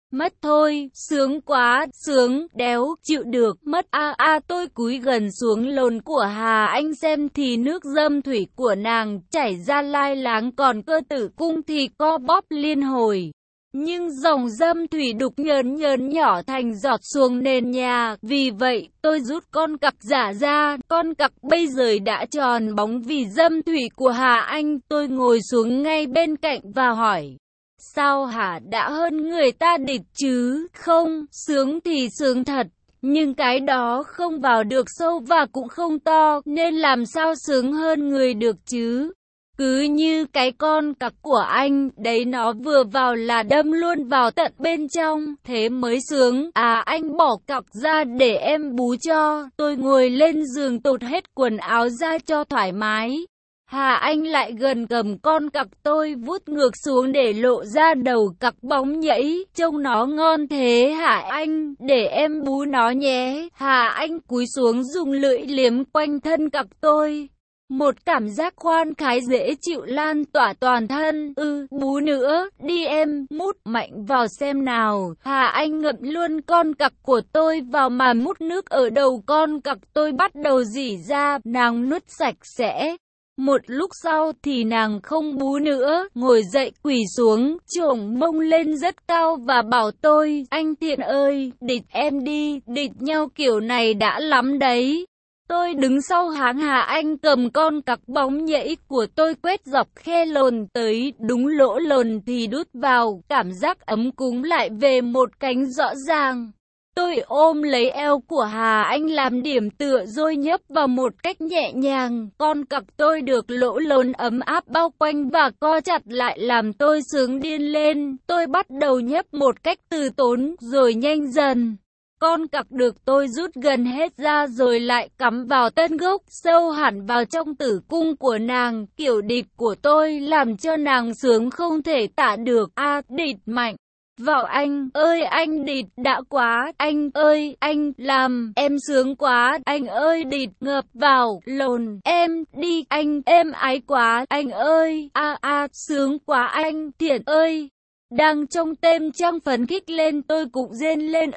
Mất thôi, sướng quá, sướng, đéo, chịu được, mất tôi cúi gần xuống lồn của Hà Anh xem thì nước dâm thủy của nàng chảy ra lai láng, còn cơ tử cung thì co bóp liên hồi. Nhưng dòng dâm thủy đục nhớn nhớn nhỏ thành giọt xuống nền nhà, vì vậy tôi rút con cặc giả ra, con cặc bây giờ đã tròn bóng vì dâm thủy của Hà Anh. Tôi ngồi xuống ngay bên cạnh và hỏi. Sao hả, đã hơn người ta địch chứ? Không, sướng thì sướng thật, nhưng cái đó không vào được sâu và cũng không to, nên làm sao sướng hơn người được chứ? Cứ như cái con cặc của anh, đấy nó vừa vào là đâm luôn vào tận bên trong, thế mới sướng. Anh bỏ cặc ra để em bú cho. Tôi ngồi lên giường tụt hết quần áo ra cho thoải mái. Hà Anh lại gần cầm con cặc tôi vút ngược xuống để lộ ra đầu cặc bóng nhẫy. Trông nó ngon thế hả anh? Để em bú nó nhé. Hà Anh cúi xuống dùng lưỡi liếm quanh thân cặc tôi. Một cảm giác khoan khoái dễ chịu lan tỏa toàn thân. Bú nữa, đi em, mút mạnh vào xem nào. Hà Anh ngậm luôn con cặc của tôi vào mà mút nước ở đầu con cặc tôi bắt đầu rỉ ra, nàng nuốt sạch sẽ. Một lúc sau thì nàng không bú nữa, ngồi dậy quỳ xuống, chổng mông lên rất cao và bảo tôi, anh Thiện ơi, địch em đi, địch nhau kiểu này đã lắm đấy. Tôi đứng sau háng Hà Anh cầm con cặc bóng nhẫy của tôi quét dọc khe lồn tới đúng lỗ lồn thì đút vào, cảm giác ấm cúng lại về một cánh rõ ràng. Tôi ôm lấy eo của Hà Anh làm điểm tựa rồi nhấp vào một cách nhẹ nhàng. Con cặc tôi được lỗ lồn ấm áp bao quanh và co chặt lại làm tôi sướng điên lên. Tôi bắt đầu nhấp một cách từ tốn rồi nhanh dần. Con cặc được tôi rút gần hết ra rồi lại cắm vào tân gốc, sâu hẳn vào trong tử cung của nàng. Kiểu địch của tôi làm cho nàng sướng không thể tả được. Địch mạnh vào anh ơi, anh địch đã quá, anh ơi, anh làm em sướng quá, anh ơi, địch ngập vào lồn em đi, anh êm ái quá, anh ơi, sướng quá anh Thiện ơi. Đang trong tem trang phấn khích lên tôi cũng rên lên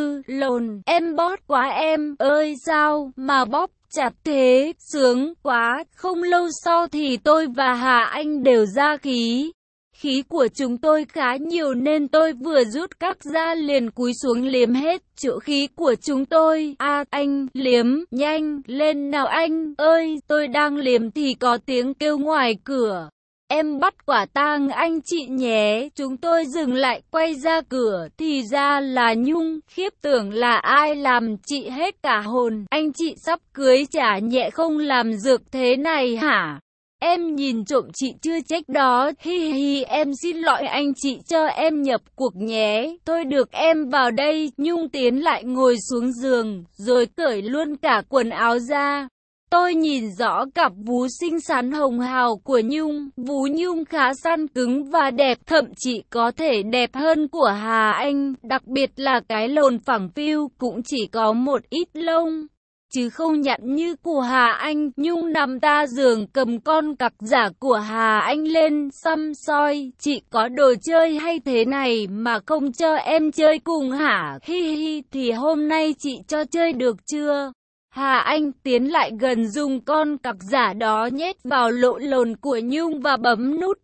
lồn em bót quá em ơi, sao mà bóp chặt thế, sướng quá. Không lâu sau thì tôi và Hà Anh đều ra khí. Khí của chúng tôi khá nhiều nên tôi vừa rút cặc ra liền cúi xuống liếm hết chỗ khí của chúng tôi. Anh liếm nhanh lên nào anh ơi. Tôi đang liếm thì có tiếng kêu ngoài cửa. Em bắt quả tang anh chị nhé. Chúng tôi dừng lại quay ra cửa thì ra là Nhung. Khiếp tưởng là ai làm chị hết cả hồn. Anh chị sắp cưới chả nhẹ không làm dược thế này hả? Em nhìn trộm chị chưa trách đó, hi em xin lỗi anh chị cho em nhập cuộc nhé. Thôi được em vào đây. Nhung tiến lại ngồi xuống giường, rồi cởi luôn cả quần áo ra. Tôi nhìn rõ cặp vú xinh xắn hồng hào của Nhung. Vú Nhung khá săn cứng và đẹp, thậm chí có thể đẹp hơn của Hà Anh. Đặc biệt là cái lồn phẳng phiu cũng chỉ có một ít lông, chứ không nhẵn như của Hà Anh. Nhung nằm ra giường cầm con cặc giả của Hà Anh lên xăm soi. Chị có đồ chơi hay thế này mà không cho em chơi cùng hả? Hi thì hôm nay chị cho chơi được chưa? Hà Anh tiến lại gần dùng con cặc giả đó nhét vào lỗ lồn của Nhung và bấm nút.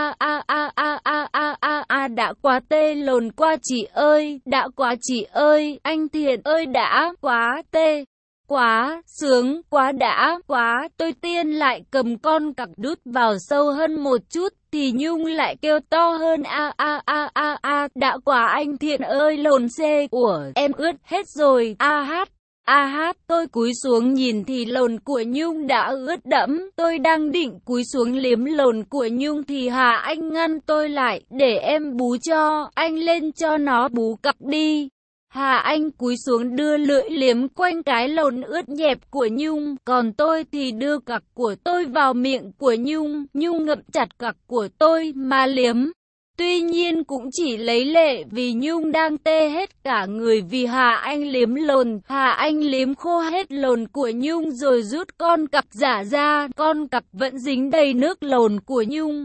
Đã quá tê lồn qua chị ơi, đã quá chị ơi, anh Thiện ơi đã quá tê. Quá, sướng, quá đã, quá. Tôi tiên lại cầm con cặc đút vào sâu hơn một chút, thì Nhung lại kêu to hơn. Đã quá anh Thiện ơi, lồn xê của em ướt hết rồi. Tôi cúi xuống nhìn thì lồn của Nhung đã ướt đẫm. Tôi đang định cúi xuống liếm lồn của Nhung thì Hà Anh ngăn tôi lại. Để em bú cho, anh lên cho nó bú cặc đi. Hà Anh cúi xuống đưa lưỡi liếm quanh cái lồn ướt nhẹp của Nhung, còn tôi thì đưa cặc của tôi vào miệng của Nhung. Nhung ngậm chặt cặc của tôi mà liếm. Tuy nhiên cũng chỉ lấy lệ vì Nhung đang tê hết cả người vì Hà Anh liếm lồn. Hà Anh liếm khô hết lồn của Nhung rồi rút con cặc giả ra, con cặc vẫn dính đầy nước lồn của Nhung.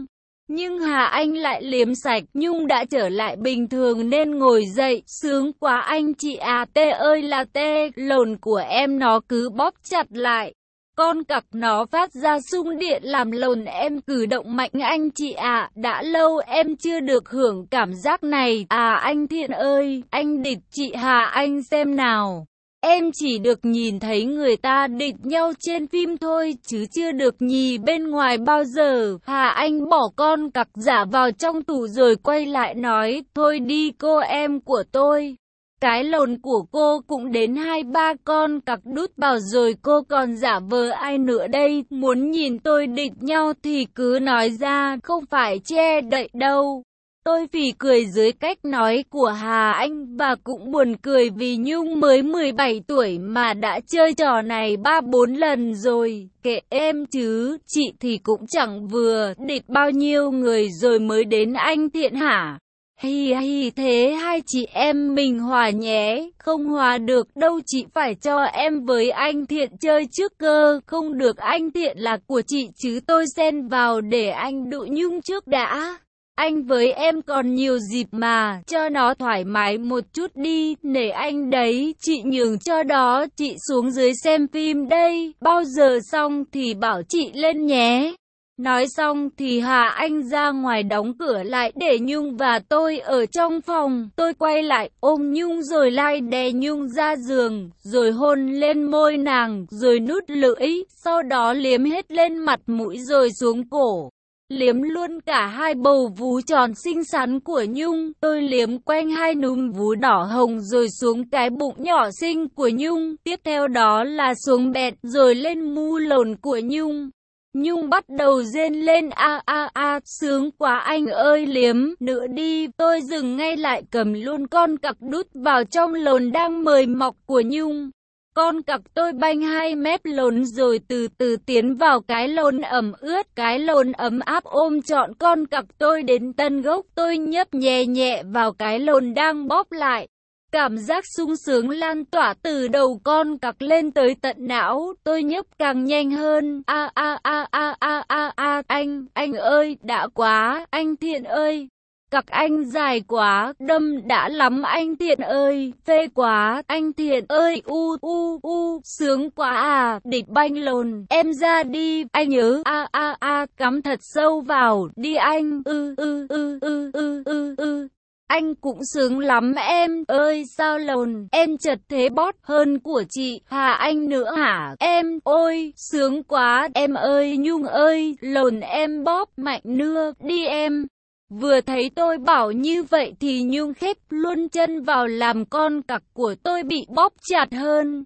Nhưng Hà Anh lại liếm sạch, Nhung đã trở lại bình thường nên ngồi dậy, sướng quá anh chị à, tê ơi là tê, lồn của em nó cứ bóp chặt lại. Con cặc nó phát ra xung điện làm lồn em cử động mạnh anh chị ạ, đã lâu em chưa được hưởng cảm giác này. À anh Thiện ơi, anh địch chị Hà Anh xem nào. Em chỉ được nhìn thấy người ta địch nhau trên phim thôi, chứ chưa được nhì bên ngoài bao giờ. Hà Anh bỏ con cặc giả vào trong tủ rồi quay lại nói, thôi đi cô em của tôi. Cái lồn của cô cũng đến 2-3 con cặc đút vào rồi cô còn giả vờ ai nữa đây. Muốn nhìn tôi địch nhau thì cứ nói ra, không phải che đậy đâu. Tôi phì cười dưới cách nói của Hà Anh và cũng buồn cười vì Nhung mới 17 tuổi mà đã chơi trò này 3-4 lần rồi. Kệ em chứ, chị thì cũng chẳng vừa địch bao nhiêu người rồi mới đến anh Thiện hả? Hi hi thế hai chị em mình hòa nhé, không hòa được đâu chị phải cho em với anh Thiện chơi trước cơ, không được anh Thiện là của chị chứ tôi xen vào để anh đụ Nhung trước đã. Anh với em còn nhiều dịp mà, cho nó thoải mái một chút đi, nể anh đấy, chị nhường cho đó, chị xuống dưới xem phim đây, bao giờ xong thì bảo chị lên nhé. Nói xong thì Hà Anh ra ngoài đóng cửa lại để Nhung và tôi ở trong phòng. Tôi quay lại ôm Nhung rồi lai đè Nhung ra giường, rồi hôn lên môi nàng, rồi nút lưỡi, sau đó liếm hết lên mặt mũi rồi xuống cổ. Liếm luôn cả hai bầu vú tròn xinh xắn của Nhung, tôi liếm quanh hai núm vú đỏ hồng rồi xuống cái bụng nhỏ xinh của Nhung, tiếp theo đó là xuống bẹt rồi lên mu lồn của Nhung. Nhung bắt đầu rên lên a a a, sướng quá anh ơi liếm nữa đi, tôi dừng ngay lại cầm luôn con cặc đút vào trong lồn đang mời mọc của Nhung. Con cặc tôi banh 2 mép lồn rồi từ từ tiến vào cái lồn ẩm ướt, cái lồn ấm áp ôm trọn con cặc tôi đến tân gốc, tôi nhấp nhẹ nhẹ vào cái lồn đang bóp lại. Cảm giác sung sướng lan tỏa từ đầu con cặc lên tới tận não, tôi nhấp càng nhanh hơn, a a a a a a a, anh ơi, đã quá, anh Thiện ơi. Cặc anh dài quá, đâm đã lắm anh Thiện ơi, phê quá, anh Thiện ơi, sướng quá à, địch banh lồn, em ra đi, anh nhớ, cắm thật sâu vào, đi anh, Anh cũng sướng lắm em ơi, sao lồn, em chật thế bót hơn của chị, Hà Anh nữa hả, em, ôi, sướng quá, em ơi, Nhung ơi, lồn em bóp mạnh nưa, đi em. Vừa thấy tôi bảo như vậy thì Nhung khép luôn chân vào làm con cặc của tôi bị bóp chặt hơn.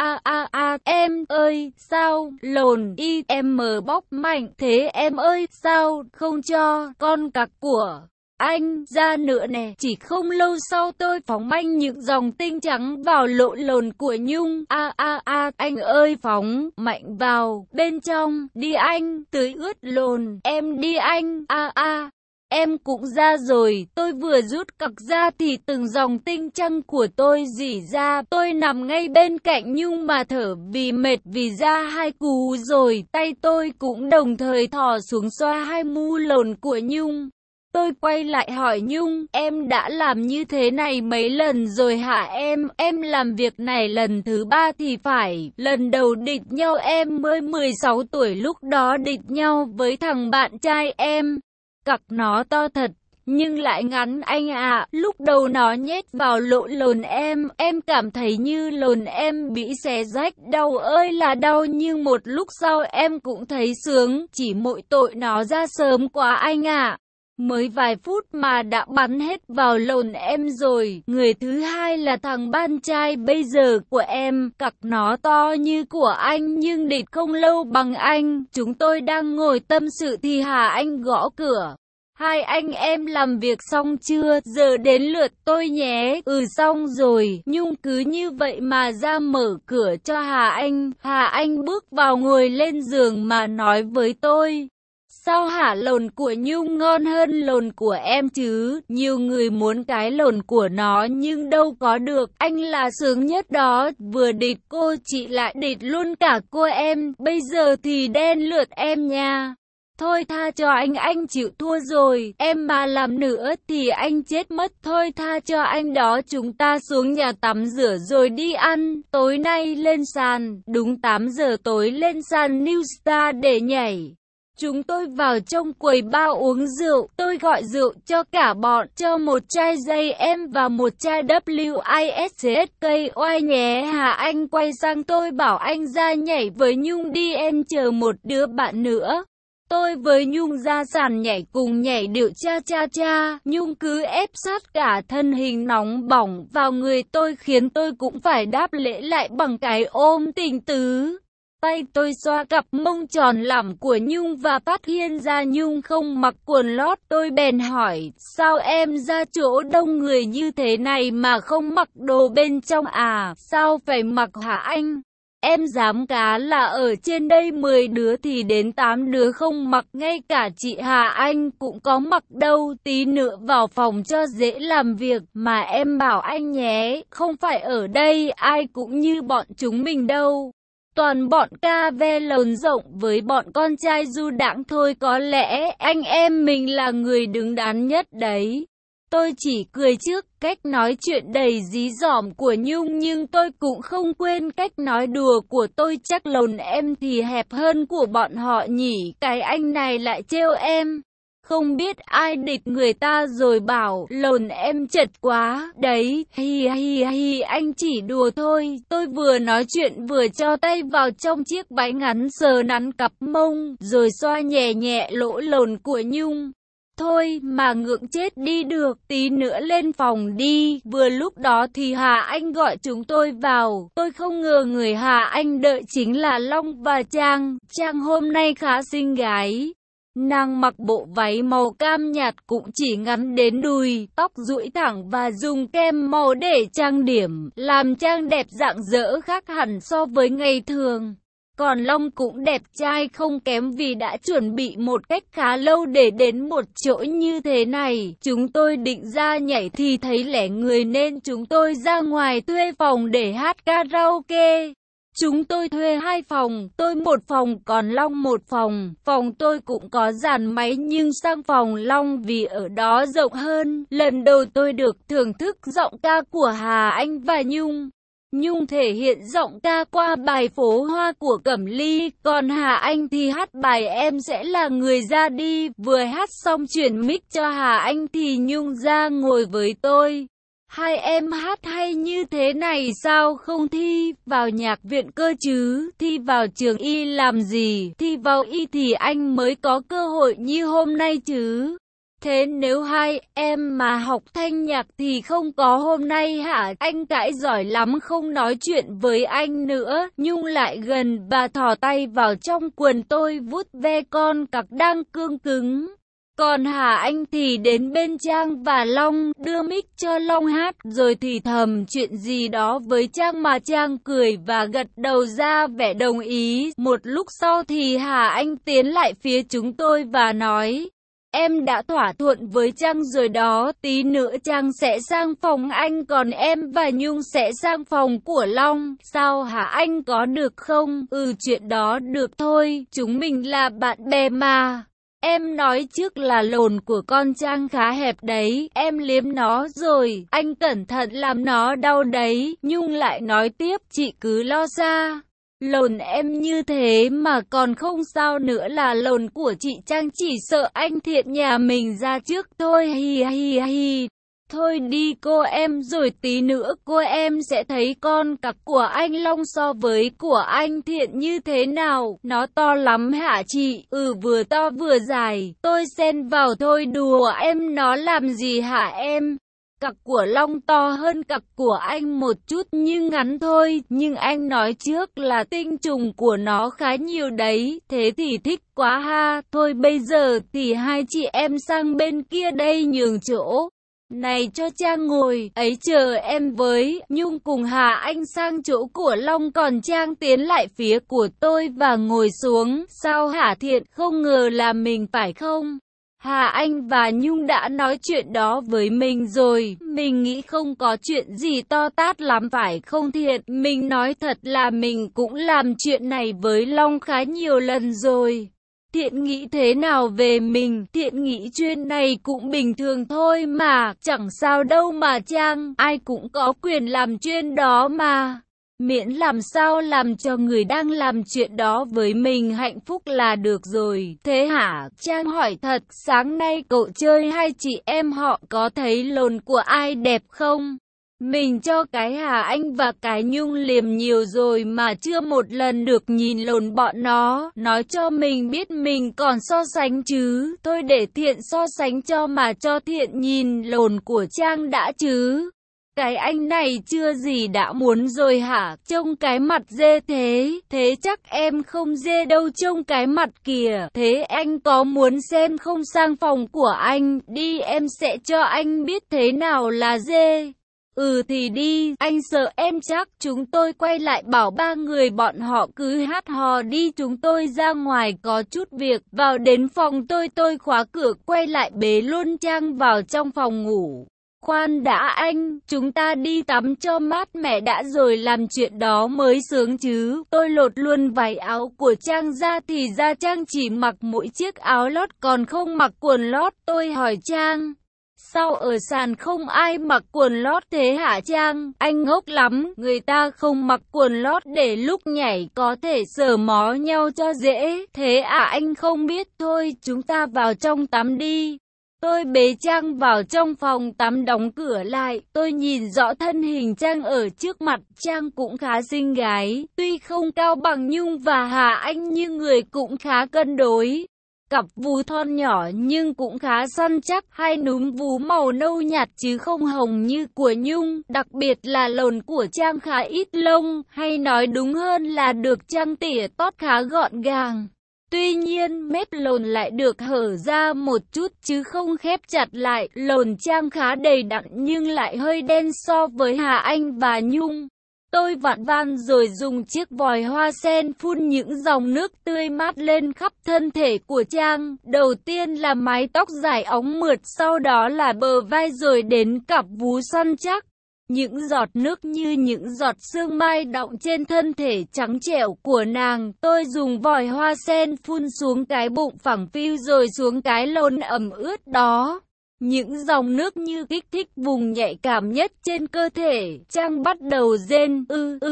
Em ơi, sao, lồn, em bóp mạnh thế em ơi, sao, không cho, con cặc của anh ra nữa nè. Chỉ không lâu sau tôi phóng manh những dòng tinh trắng vào lỗ lồn của Nhung. Anh ơi phóng mạnh vào bên trong, đi anh, tưới ướt lồn, em đi anh, Em cũng ra rồi, tôi vừa rút cặc ra thì từng dòng tinh trăng của tôi rỉ ra, tôi nằm ngay bên cạnh Nhung mà thở vì mệt vì ra 2 cú rồi, tay tôi cũng đồng thời thò xuống xoa 2 mu lồn của Nhung. Tôi quay lại hỏi Nhung, em đã làm như thế này mấy lần rồi hả em làm việc này lần thứ 3 thì phải, lần đầu địch nhau em mới 16 tuổi lúc đó địch nhau với thằng bạn trai em. Cặc nó to thật, nhưng lại ngắn anh ạ, lúc đầu nó nhét vào lỗ lồn em cảm thấy như lồn em bị xé rách, đau ơi là đau nhưng một lúc sau em cũng thấy sướng, chỉ mỗi tội nó ra sớm quá anh ạ. Mới vài phút mà đã bắn hết vào lồn em rồi, người thứ hai là thằng bạn trai bây giờ của em, cặc nó to như của anh nhưng địch không lâu bằng anh, chúng tôi đang ngồi tâm sự thì Hà Anh gõ cửa. Hai anh em làm việc xong chưa, giờ đến lượt tôi nhé, xong rồi, Nhung cứ như vậy mà ra mở cửa cho Hà Anh bước vào ngồi lên giường mà nói với tôi. Sao hả, lồn của Nhung ngon hơn lồn của em chứ, nhiều người muốn cái lồn của nó nhưng đâu có được, anh là sướng nhất đó, vừa địch cô chị lại địch luôn cả cô em, bây giờ thì đến lượt em nha. Thôi tha cho anh chịu thua rồi, em mà làm nữa thì anh chết mất, thôi tha cho anh đó, chúng ta xuống nhà tắm rửa rồi đi ăn, tối nay lên sàn, đúng 8 giờ tối lên sàn New Star để nhảy. Chúng tôi vào trong quầy bar uống rượu, tôi gọi rượu cho cả bọn, cho một chai JM và một chai WISKY nhé. Hà Anh quay sang tôi bảo anh ra nhảy với Nhung đi, em chờ một đứa bạn nữa. Tôi với Nhung ra sàn nhảy cùng nhảy điệu cha cha cha, Nhung cứ ép sát cả thân hình nóng bỏng vào người tôi khiến tôi cũng phải đáp lễ lại bằng cái ôm tình tứ. Tay tôi xoa cặp mông tròn lẳm của Nhung và phát hiện ra Nhung không mặc quần lót, tôi bèn hỏi, sao em ra chỗ đông người như thế này mà không mặc đồ bên trong à, sao phải mặc hả anh? Em dám cá là ở trên đây 10 đứa thì đến 8 đứa không mặc, ngay cả chị Hà Anh cũng có mặc đâu, tí nữa vào phòng cho dễ làm việc, mà em bảo anh nhé, không phải ở đây ai cũng như bọn chúng mình đâu. Toàn bọn ca ve lồn rộng với bọn con trai du đãng thôi, có lẽ anh em mình là người đứng đắn nhất đấy. Tôi chỉ cười trước cách nói chuyện đầy dí dỏm của Nhung, nhưng tôi cũng không quên cách nói đùa của tôi, chắc lồn em thì hẹp hơn của bọn họ nhỉ, cái anh này lại trêu em. Không biết ai địch người ta rồi bảo lồn em chật quá, đấy, hi hi hi, anh chỉ đùa thôi. Tôi vừa nói chuyện vừa cho tay vào trong chiếc váy ngắn sờ nắn cặp mông, rồi xoa nhẹ nhẹ lỗ lồn của Nhung. Thôi mà ngượng chết đi được, tí nữa lên phòng đi. Vừa lúc đó thì Hà Anh gọi chúng tôi vào. Tôi không ngờ người Hà Anh đợi chính là Long và Trang. Trang hôm nay khá xinh gái. Nàng mặc bộ váy màu cam nhạt cũng chỉ ngắn đến đùi, tóc duỗi thẳng và dùng kem màu để trang điểm, làm Trang đẹp rạng rỡ khác hẳn so với ngày thường. Còn Long cũng đẹp trai không kém vì đã chuẩn bị một cách khá lâu để đến một chỗ như thế này. Chúng tôi định ra nhảy thì thấy lẻ người nên chúng tôi ra ngoài thuê phòng để hát karaoke. Chúng tôi thuê 2 phòng, tôi một phòng còn Long một phòng. Phòng tôi cũng có dàn máy nhưng sang phòng Long vì ở đó rộng hơn. Lần đầu tôi được thưởng thức giọng ca của Hà Anh và Nhung. Nhung thể hiện giọng ca qua bài Phố Hoa của Cẩm Ly, còn Hà Anh thì hát bài Em Sẽ Là Người Ra Đi. Vừa hát xong chuyển mic cho Hà Anh thì Nhung ra ngồi với tôi. Hai em hát hay như thế này sao không thi vào nhạc viện cơ chứ, thi vào trường y làm gì, thi vào y thì anh mới có cơ hội như hôm nay chứ. Thế nếu hai em mà học thanh nhạc thì không có hôm nay hả? Anh cãi giỏi lắm, không nói chuyện với anh nữa. Nhung lại gần và thò tay vào trong quần tôi vuốt ve con cặc đang cương cứng. Còn Hà Anh thì đến bên Trang và Long, đưa mic cho Long hát, rồi thì thầm chuyện gì đó với Trang mà Trang cười và gật đầu ra vẻ đồng ý. Một lúc sau thì Hà Anh tiến lại phía chúng tôi và nói, em đã thỏa thuận với Trang rồi đó, tí nữa Trang sẽ sang phòng anh còn em và Nhung sẽ sang phòng của Long. Sao hả anh, có được không? Chuyện đó được thôi, chúng mình là bạn bè mà. Em nói trước là lồn của con Trang khá hẹp đấy, em liếm nó rồi, anh cẩn thận làm nó đau đấy. Nhung lại nói tiếp, chị cứ lo xa. Lồn em như thế mà còn không sao nữa là lồn của chị Trang, chỉ sợ anh Thiện nhà mình ra trước thôi, hi hi hi. Thôi đi cô em, rồi tí nữa cô em sẽ thấy con cặc của anh Long so với của anh Thiện như thế nào. Nó to lắm hả chị? Vừa to vừa dài. Tôi xen vào thôi, đùa em, nó làm gì hả em? Cặc của Long to hơn cặc của anh một chút nhưng ngắn thôi. Nhưng anh nói trước là tinh trùng của nó khá nhiều đấy. Thế thì thích quá ha. Thôi bây giờ thì hai chị em sang bên kia đây nhường chỗ này cho Trang ngồi, ấy chờ em với. Nhung cùng Hà Anh sang chỗ của Long, còn Trang tiến lại phía của tôi và ngồi xuống. Sao hả Thiện, không ngờ là mình phải không? Hà Anh và Nhung đã nói chuyện đó với mình rồi, mình nghĩ không có chuyện gì to tát lắm phải không Thiện? Mình nói thật là mình cũng làm chuyện này với Long khá nhiều lần rồi. Thiện nghĩ thế nào về mình? Thiện nghĩ chuyện này cũng bình thường thôi mà, chẳng sao đâu mà Trang, ai cũng có quyền làm chuyện đó mà. Miễn làm sao làm cho người đang làm chuyện đó với mình hạnh phúc là được rồi. Thế hả? Trang hỏi thật, sáng nay cậu chơi hai chị em họ có thấy lồn của ai đẹp không? Mình cho cái Hà Anh và cái Nhung liềm nhiều rồi mà chưa một lần được nhìn lồn bọn nó. Nói cho mình biết mình còn so sánh chứ. Thôi để Thiện so sánh cho mà cho Thiện nhìn lồn của Trang đã chứ. Cái anh này chưa gì đã muốn rồi hả? Trông cái mặt dê thế. Thế chắc em không dê đâu, trông cái mặt kìa. Thế anh có muốn xem không, sang phòng của anh đi, em sẽ cho anh biết thế nào là dê. Ừ thì đi, anh sợ em chắc. Chúng tôi quay lại bảo ba người bọn họ cứ hát hò đi, chúng tôi ra ngoài có chút việc. Vào đến phòng tôi khóa cửa, quay lại bế luôn Trang vào trong phòng ngủ. Khoan đã anh, chúng ta đi tắm cho mát mẻ đã rồi làm chuyện đó mới sướng chứ. Tôi lột luôn váy áo của Trang ra thì ra Trang chỉ mặc mỗi chiếc áo lót còn không mặc quần lót. Tôi hỏi Trang, sao ở sàn không ai mặc quần lót thế hả Trang? Anh ngốc lắm, người ta không mặc quần lót để lúc nhảy có thể sờ mó nhau cho dễ. Thế à, anh không biết. Thôi chúng ta vào trong tắm đi. Tôi bế Trang vào trong phòng tắm đóng cửa lại. Tôi nhìn rõ thân hình Trang ở trước mặt. Trang cũng khá xinh gái, tuy không cao bằng Nhung và Hà Anh nhưng người cũng khá cân đối. Cặp vú thon nhỏ nhưng cũng khá săn chắc, hai núm vú màu nâu nhạt chứ không hồng như của Nhung. Đặc biệt là lồn của Trang khá ít lông, hay nói đúng hơn là được Trang tỉa tót khá gọn gàng. Tuy nhiên mép lồn lại được hở ra một chút chứ không khép chặt lại. Lồn Trang khá đầy đặn nhưng lại hơi đen so với Hà Anh và Nhung. Tôi vặn van rồi dùng chiếc vòi hoa sen phun những dòng nước tươi mát lên khắp thân thể của Trang. Đầu tiên là mái tóc dài óng mượt, sau đó là bờ vai rồi đến cặp vú săn chắc. Những giọt nước như những giọt sương mai đọng trên thân thể trắng trẻo của nàng. Tôi dùng vòi hoa sen phun xuống cái bụng phẳng phiu rồi xuống cái lồn ẩm ướt đó. Những dòng nước như kích thích vùng nhạy cảm nhất trên cơ thể. Trang bắt đầu rên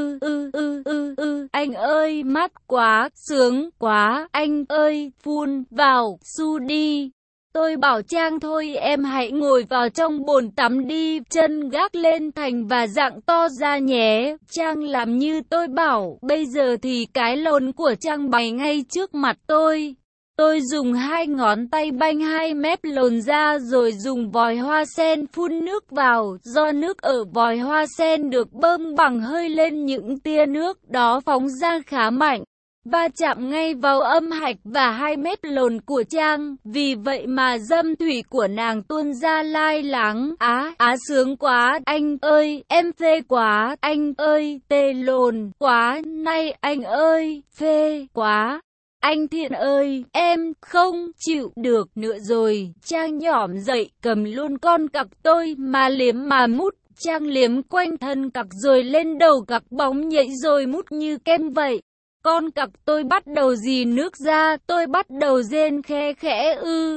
anh ơi mát quá, sướng quá, anh ơi phun vào, su đi. Tôi bảo Trang thôi em hãy ngồi vào trong bồn tắm đi, chân gác lên thành và dạng to ra nhé. Trang làm như tôi bảo, bây giờ thì cái lồn của Trang bày ngay trước mặt tôi. Tôi dùng hai ngón tay banh hai mép lồn ra rồi dùng vòi hoa sen phun nước vào. Do nước ở vòi hoa sen được bơm bằng hơi lên, những tia nước đó phóng ra khá mạnh, va chạm ngay vào âm hạch và hai mép lồn của Trang. Vì vậy mà dâm thủy của nàng tuôn ra lai láng. Sướng quá, anh ơi, em phê quá, anh ơi, tê lồn quá, nay anh ơi, phê quá. Anh Thiện ơi, em không chịu được nữa rồi. Trang nhỏm dậy, cầm luôn con cặc tôi mà liếm mà mút. Trang liếm quanh thân cặc rồi lên đầu cặc, bóng nhảy rồi mút như kem vậy. Con cặc tôi bắt đầu rỉ nước ra, tôi bắt đầu rên khe khẽ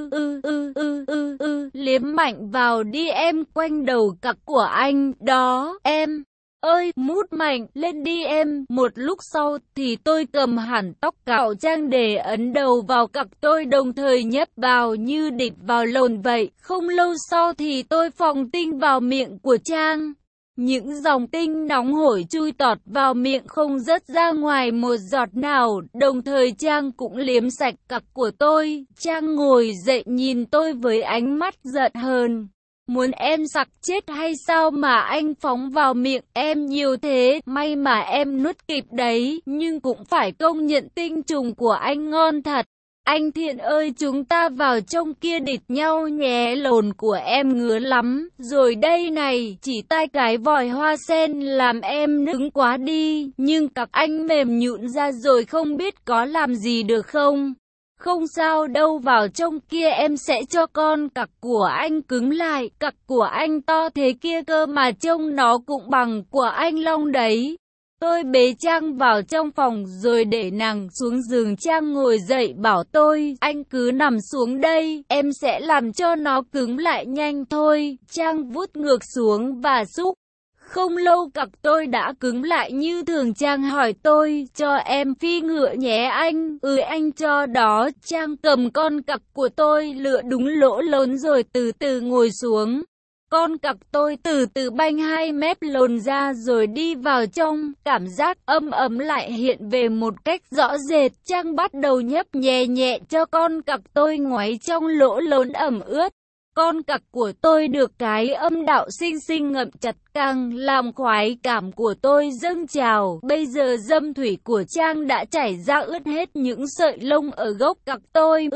liếm mạnh vào đi em, quanh đầu cặc của anh đó, em ơi, mút mạnh lên đi em. Một lúc sau thì tôi cầm hẳn tóc cạo Trang để ấn đầu vào cặc tôi, đồng thời nhấp vào như địch vào lồn vậy. Không lâu sau thì tôi phòng tinh vào miệng của Trang. Những dòng tinh nóng hổi chui tọt vào miệng không rớt ra ngoài một giọt nào, đồng thời Trang cũng liếm sạch cặc của tôi. Trang ngồi dậy nhìn tôi với ánh mắt giận hờn. Muốn em sặc chết hay sao mà anh phóng vào miệng em nhiều thế? May mà em nuốt kịp đấy, nhưng cũng phải công nhận tinh trùng của anh ngon thật. Anh Thiện ơi, chúng ta vào trong kia địch nhau nhé, lồn của em ngứa lắm rồi đây này. Chỉ tay cái vòi hoa sen làm em nức quá đi, nhưng cặc anh mềm nhũn ra rồi không biết có làm gì được không? Không sao đâu, vào trong kia em sẽ cho con cặc của anh cứng lại. Cặc của anh to thế kia cơ mà trông nó cũng bằng của anh Long đấy. Tôi bế Trang vào trong phòng rồi để nàng xuống giường. Trang ngồi dậy bảo tôi, anh cứ nằm xuống đây, em sẽ làm cho nó cứng lại nhanh thôi. Trang vuốt ngược xuống và xúc. Không lâu cặc tôi đã cứng lại như thường. Trang hỏi tôi, cho em phi ngựa nhé anh. Ừ anh cho đó. Trang cầm con cặc của tôi lựa đúng lỗ lớn rồi từ từ ngồi xuống. Con cặc tôi từ từ banh hai mép lồn ra rồi đi vào trong. Cảm giác ấm ấm lại hiện về một cách rõ rệt. Trang bắt đầu nhấp nhẹ nhẹ cho con cặc tôi ngoáy trong lỗ lớn ẩm ướt. Con cặc của tôi được cái âm đạo xinh xinh ngậm chặt càng làm khoái cảm của tôi dâng trào. Bây giờ dâm thủy của Trang đã chảy ra ướt hết những sợi lông ở gốc cặc tôi.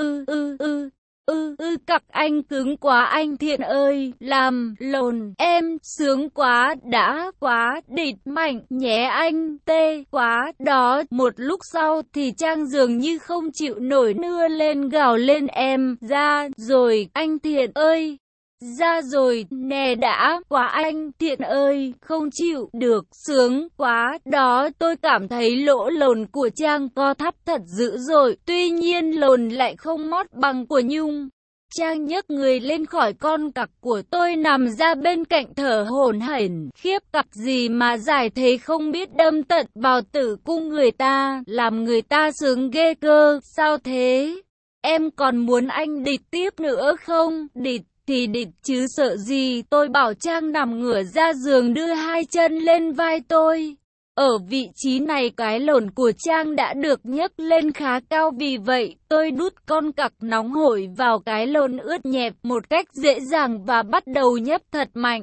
Cặc anh cứng quá anh Thiện ơi, làm lồn em sướng quá, đã quá, địt mạnh nhé anh, tê quá đó. Một lúc sau thì Trang dường như không chịu nổi nữa lên gào lên, em ra rồi anh Thiện ơi. Ra rồi, nè đã, quá anh Thiện ơi, không chịu được, sướng quá, đó. Tôi cảm thấy lỗ lồn của Trang co thắt thật dữ dội, tuy nhiên lồn lại không mót bằng của Nhung. Trang nhấc người lên khỏi con cặc của tôi nằm ra bên cạnh thở hổn hển, khiếp cặc gì mà dài thế không biết đâm tận vào tử cung người ta, làm người ta sướng ghê cơ, sao thế? Em còn muốn anh địt tiếp nữa không? Địt thì địt chứ sợ gì, tôi bảo Trang nằm ngửa ra giường đưa hai chân lên vai tôi. Ở vị trí này cái lồn của Trang đã được nhấc lên khá cao, vì vậy tôi đút con cặc nóng hổi vào cái lồn ướt nhẹp một cách dễ dàng và bắt đầu nhấp thật mạnh.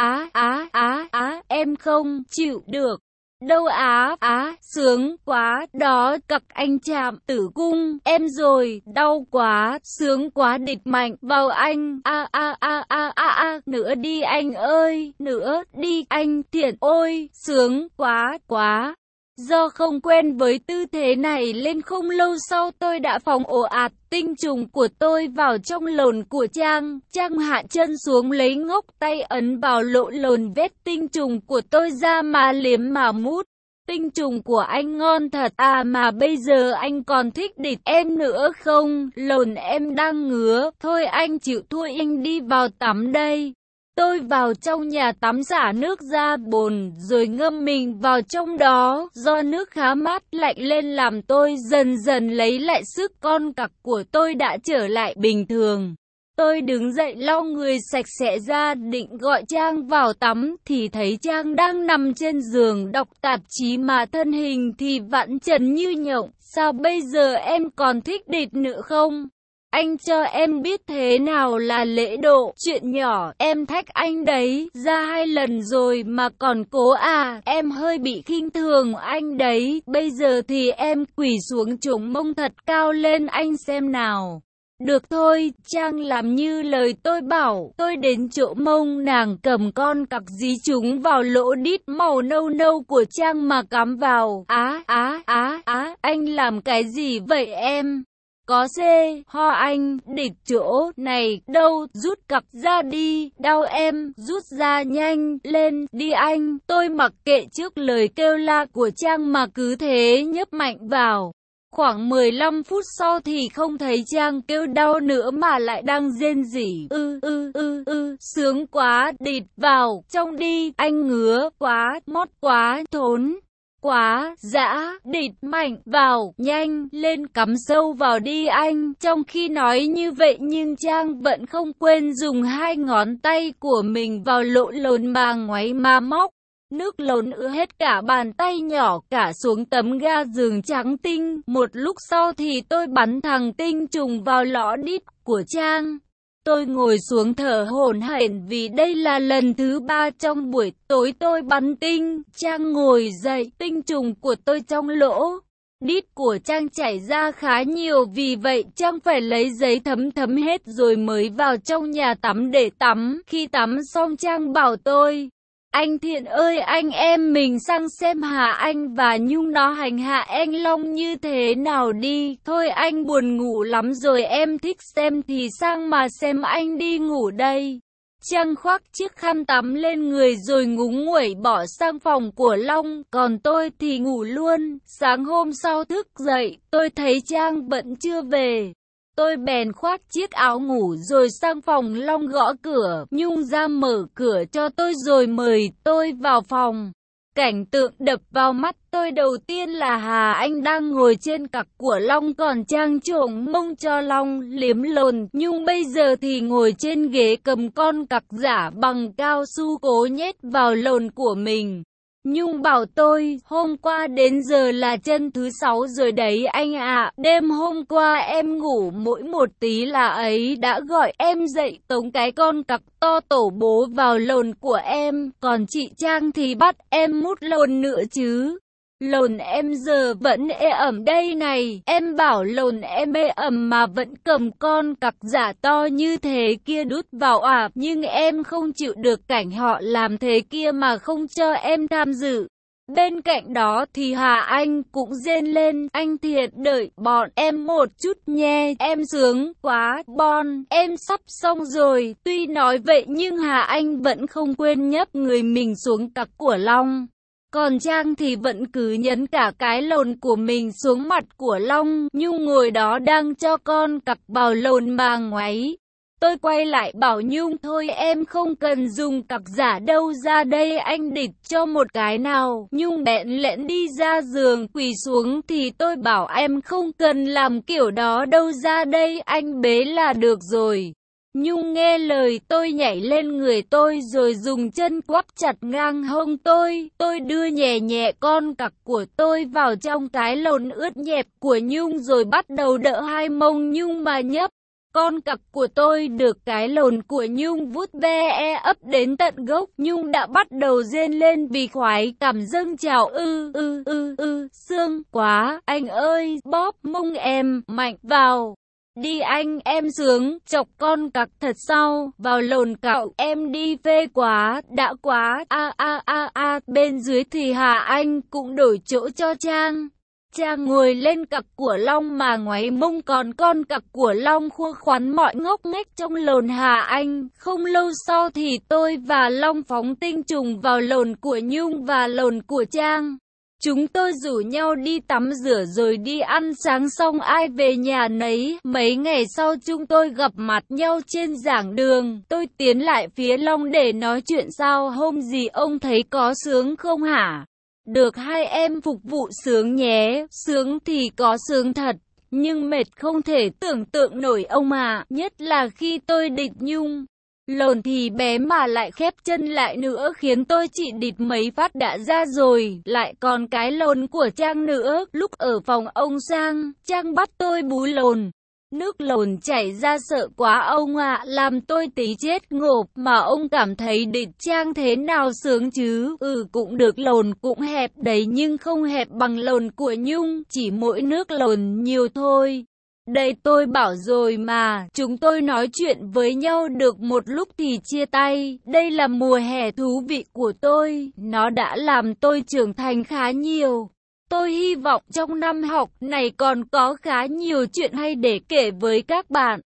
Em không chịu được. Đâu sướng quá, đó, cặc anh chạm tử cung em rồi, đau quá, sướng quá, địt mạnh vào anh, nữa đi anh ơi, nữa đi anh Thiện, ôi, sướng quá, quá. Do không quen với tư thế này lên không lâu sau tôi đã phóng ồ ạt tinh trùng của tôi vào trong lồn của Trang. Trang hạ chân xuống lấy ngốc tay ấn vào lỗ lồn vết tinh trùng của tôi ra mà liếm mà mút. Tinh trùng của anh ngon thật à, mà bây giờ anh còn thích địt em nữa không? Lồn em đang ngứa, thôi anh chịu thua, anh đi vào tắm đây. Tôi vào trong nhà tắm xả nước ra bồn rồi ngâm mình vào trong đó, do nước khá mát lạnh lên làm tôi dần dần lấy lại sức. Con cặc của tôi đã trở lại bình thường. Tôi đứng dậy lau người sạch sẽ ra định gọi Trang vào tắm thì thấy Trang đang nằm trên giường đọc tạp chí mà thân hình thì vặn trần như nhộng. Sao bây giờ em còn thích địt nữa không? Anh cho em biết thế nào là lễ độ, chuyện nhỏ, em thách anh đấy, ra 2 lần rồi mà còn cố à, em hơi bị khinh thường anh đấy, bây giờ thì em quỳ xuống chổng mông thật cao lên anh xem nào. Được thôi, Trang làm như lời tôi bảo, tôi đến chỗ mông nàng cầm con cặc dí chúng vào lỗ đít màu nâu nâu của Trang mà cắm vào. Anh làm cái gì vậy em? Có ho anh, địt chỗ này đâu, rút cặc ra đi, đau em, rút ra nhanh lên đi anh. Tôi mặc kệ trước lời kêu la của Trang mà cứ thế nhấp mạnh vào. Khoảng 15 phút sau thì không thấy Trang kêu đau nữa mà lại đang rên rỉ. Sướng quá, địt vào trong đi, anh ngứa quá, mót quá, thốn quá, dã, địt mạnh vào, nhanh lên, cắm sâu vào đi anh. Trong khi nói như vậy nhưng Trang vẫn không quên dùng 2 ngón tay của mình vào lỗ lồn mà ngoáy mà móc. Nước lồn ứa hết cả bàn tay nhỏ cả xuống tấm ga giường trắng tinh. Một lúc sau thì tôi bắn thằng tinh trùng vào lõ đít của Trang. Tôi ngồi xuống thở hổn hển vì đây là lần thứ 3 trong buổi tối tôi bắn tinh. Trang ngồi dậy, tinh trùng của tôi trong lỗ đít của Trang chảy ra khá nhiều, vì vậy Trang phải lấy giấy thấm hết rồi mới vào trong nhà tắm để tắm. Khi tắm xong Trang bảo tôi, anh Thiện ơi, anh em mình sang xem Hà Anh và Nhung nó hành hạ anh Long như thế nào đi. Thôi anh buồn ngủ lắm rồi, em thích xem thì sang mà xem, anh đi ngủ đây. Trang khoác chiếc khăn tắm lên người rồi ngúng nguẩy bỏ sang phòng của Long, còn tôi thì ngủ luôn. Sáng hôm sau thức dậy, tôi thấy Trang vẫn chưa về. Tôi bèn khoác chiếc áo ngủ rồi sang phòng Long gõ cửa. Nhung ra mở cửa cho tôi rồi mời tôi vào phòng. Cảnh tượng đập vào mắt tôi đầu tiên là Hà Anh đang ngồi trên cặc của Long, còn Trang trộm mông cho Long liếm lồn. Nhung bây giờ thì ngồi trên ghế cầm con cặc giả bằng cao su cố nhét vào lồn của mình. Nhung bảo tôi, hôm qua đến giờ là chân thứ 6 rồi đấy anh ạ. Đêm hôm qua em ngủ mỗi một tí là ấy đã gọi em dậy tống cái con cặc to tổ bố vào lồn của em. Còn chị Trang thì bắt em mút lồn nữa chứ. Lồn em giờ vẫn ê ẩm đây này. Em bảo lồn em ê ẩm mà vẫn cầm con cặc giả to như thế kia đút vào à. Nhưng em không chịu được cảnh họ làm thế kia mà không cho em tham dự. Bên cạnh đó thì Hà Anh cũng rên lên. Anh Thiệt đợi bọn em một chút nhé. Em sướng quá Bon. Em sắp xong rồi. Tuy nói vậy nhưng Hà Anh vẫn không quên nhấp người mình xuống cặc của Long. Còn Trang thì vẫn cứ nhấn cả cái lồn của mình xuống mặt của Long. Nhung ngồi đó đang cho con cặc vào lồn mà ngoáy. Tôi quay lại bảo Nhung thôi em không cần dùng cặc giả đâu, ra đây anh địch cho một cái nào. Nhung bẽn lẽn đi ra giường quỳ xuống thì tôi bảo em không cần làm kiểu đó đâu, ra đây anh bế là được rồi. Nhung nghe lời tôi nhảy lên người tôi rồi dùng chân quắp chặt ngang hông tôi đưa nhẹ nhẹ con cặc của tôi vào trong cái lồn ướt nhẹp của Nhung rồi bắt đầu đỡ hai mông Nhung mà nhấp. Con cặc của tôi được cái lồn của Nhung vuốt ve ấp đến tận gốc. Nhung đã bắt đầu rên lên vì khoái cảm dâng trào. Sương quá, anh ơi, bóp mông em, mạnh vào. Đi anh, em sướng, chọc con cặc thật sau, vào lồn cạo, em đi phê quá, đã quá, bên dưới thì Hà Anh cũng đổi chỗ cho Trang. Trang ngồi lên cặc của Long mà ngoáy mông, còn con cặc của Long khua khoắn mọi ngóc ngách trong lồn Hà Anh. Không lâu sau thì tôi và Long phóng tinh trùng vào lồn của Nhung và lồn của Trang. Chúng tôi rủ nhau đi tắm rửa rồi đi ăn sáng xong ai về nhà nấy. Mấy ngày sau chúng tôi gặp mặt nhau trên giảng đường. Tôi tiến lại phía Long để nói chuyện, sao hôm gì ông thấy có sướng không hả? Được hai em phục vụ sướng nhé. Sướng thì có sướng thật, nhưng mệt không thể tưởng tượng nổi ông ạ. Nhất là khi tôi địch Nhung. Lồn thì bé mà lại khép chân lại nữa khiến tôi chỉ địch mấy phát đã ra rồi. Lại còn cái lồn của Trang nữa. Lúc ở phòng ông Sang, Trang bắt tôi bú lồn. Nước lồn chảy ra sợ quá ông ạ, làm tôi tí chết ngộp. Mà ông cảm thấy địch Trang thế nào sướng chứ? Cũng được, lồn cũng hẹp đấy nhưng không hẹp bằng lồn của Nhung, chỉ mỗi nước lồn nhiều thôi. Đây tôi bảo rồi mà, chúng tôi nói chuyện với nhau được một lúc thì chia tay. Đây là mùa hè thú vị của tôi, nó đã làm tôi trưởng thành khá nhiều. Tôi hy vọng trong năm học này còn có khá nhiều chuyện hay để kể với các bạn.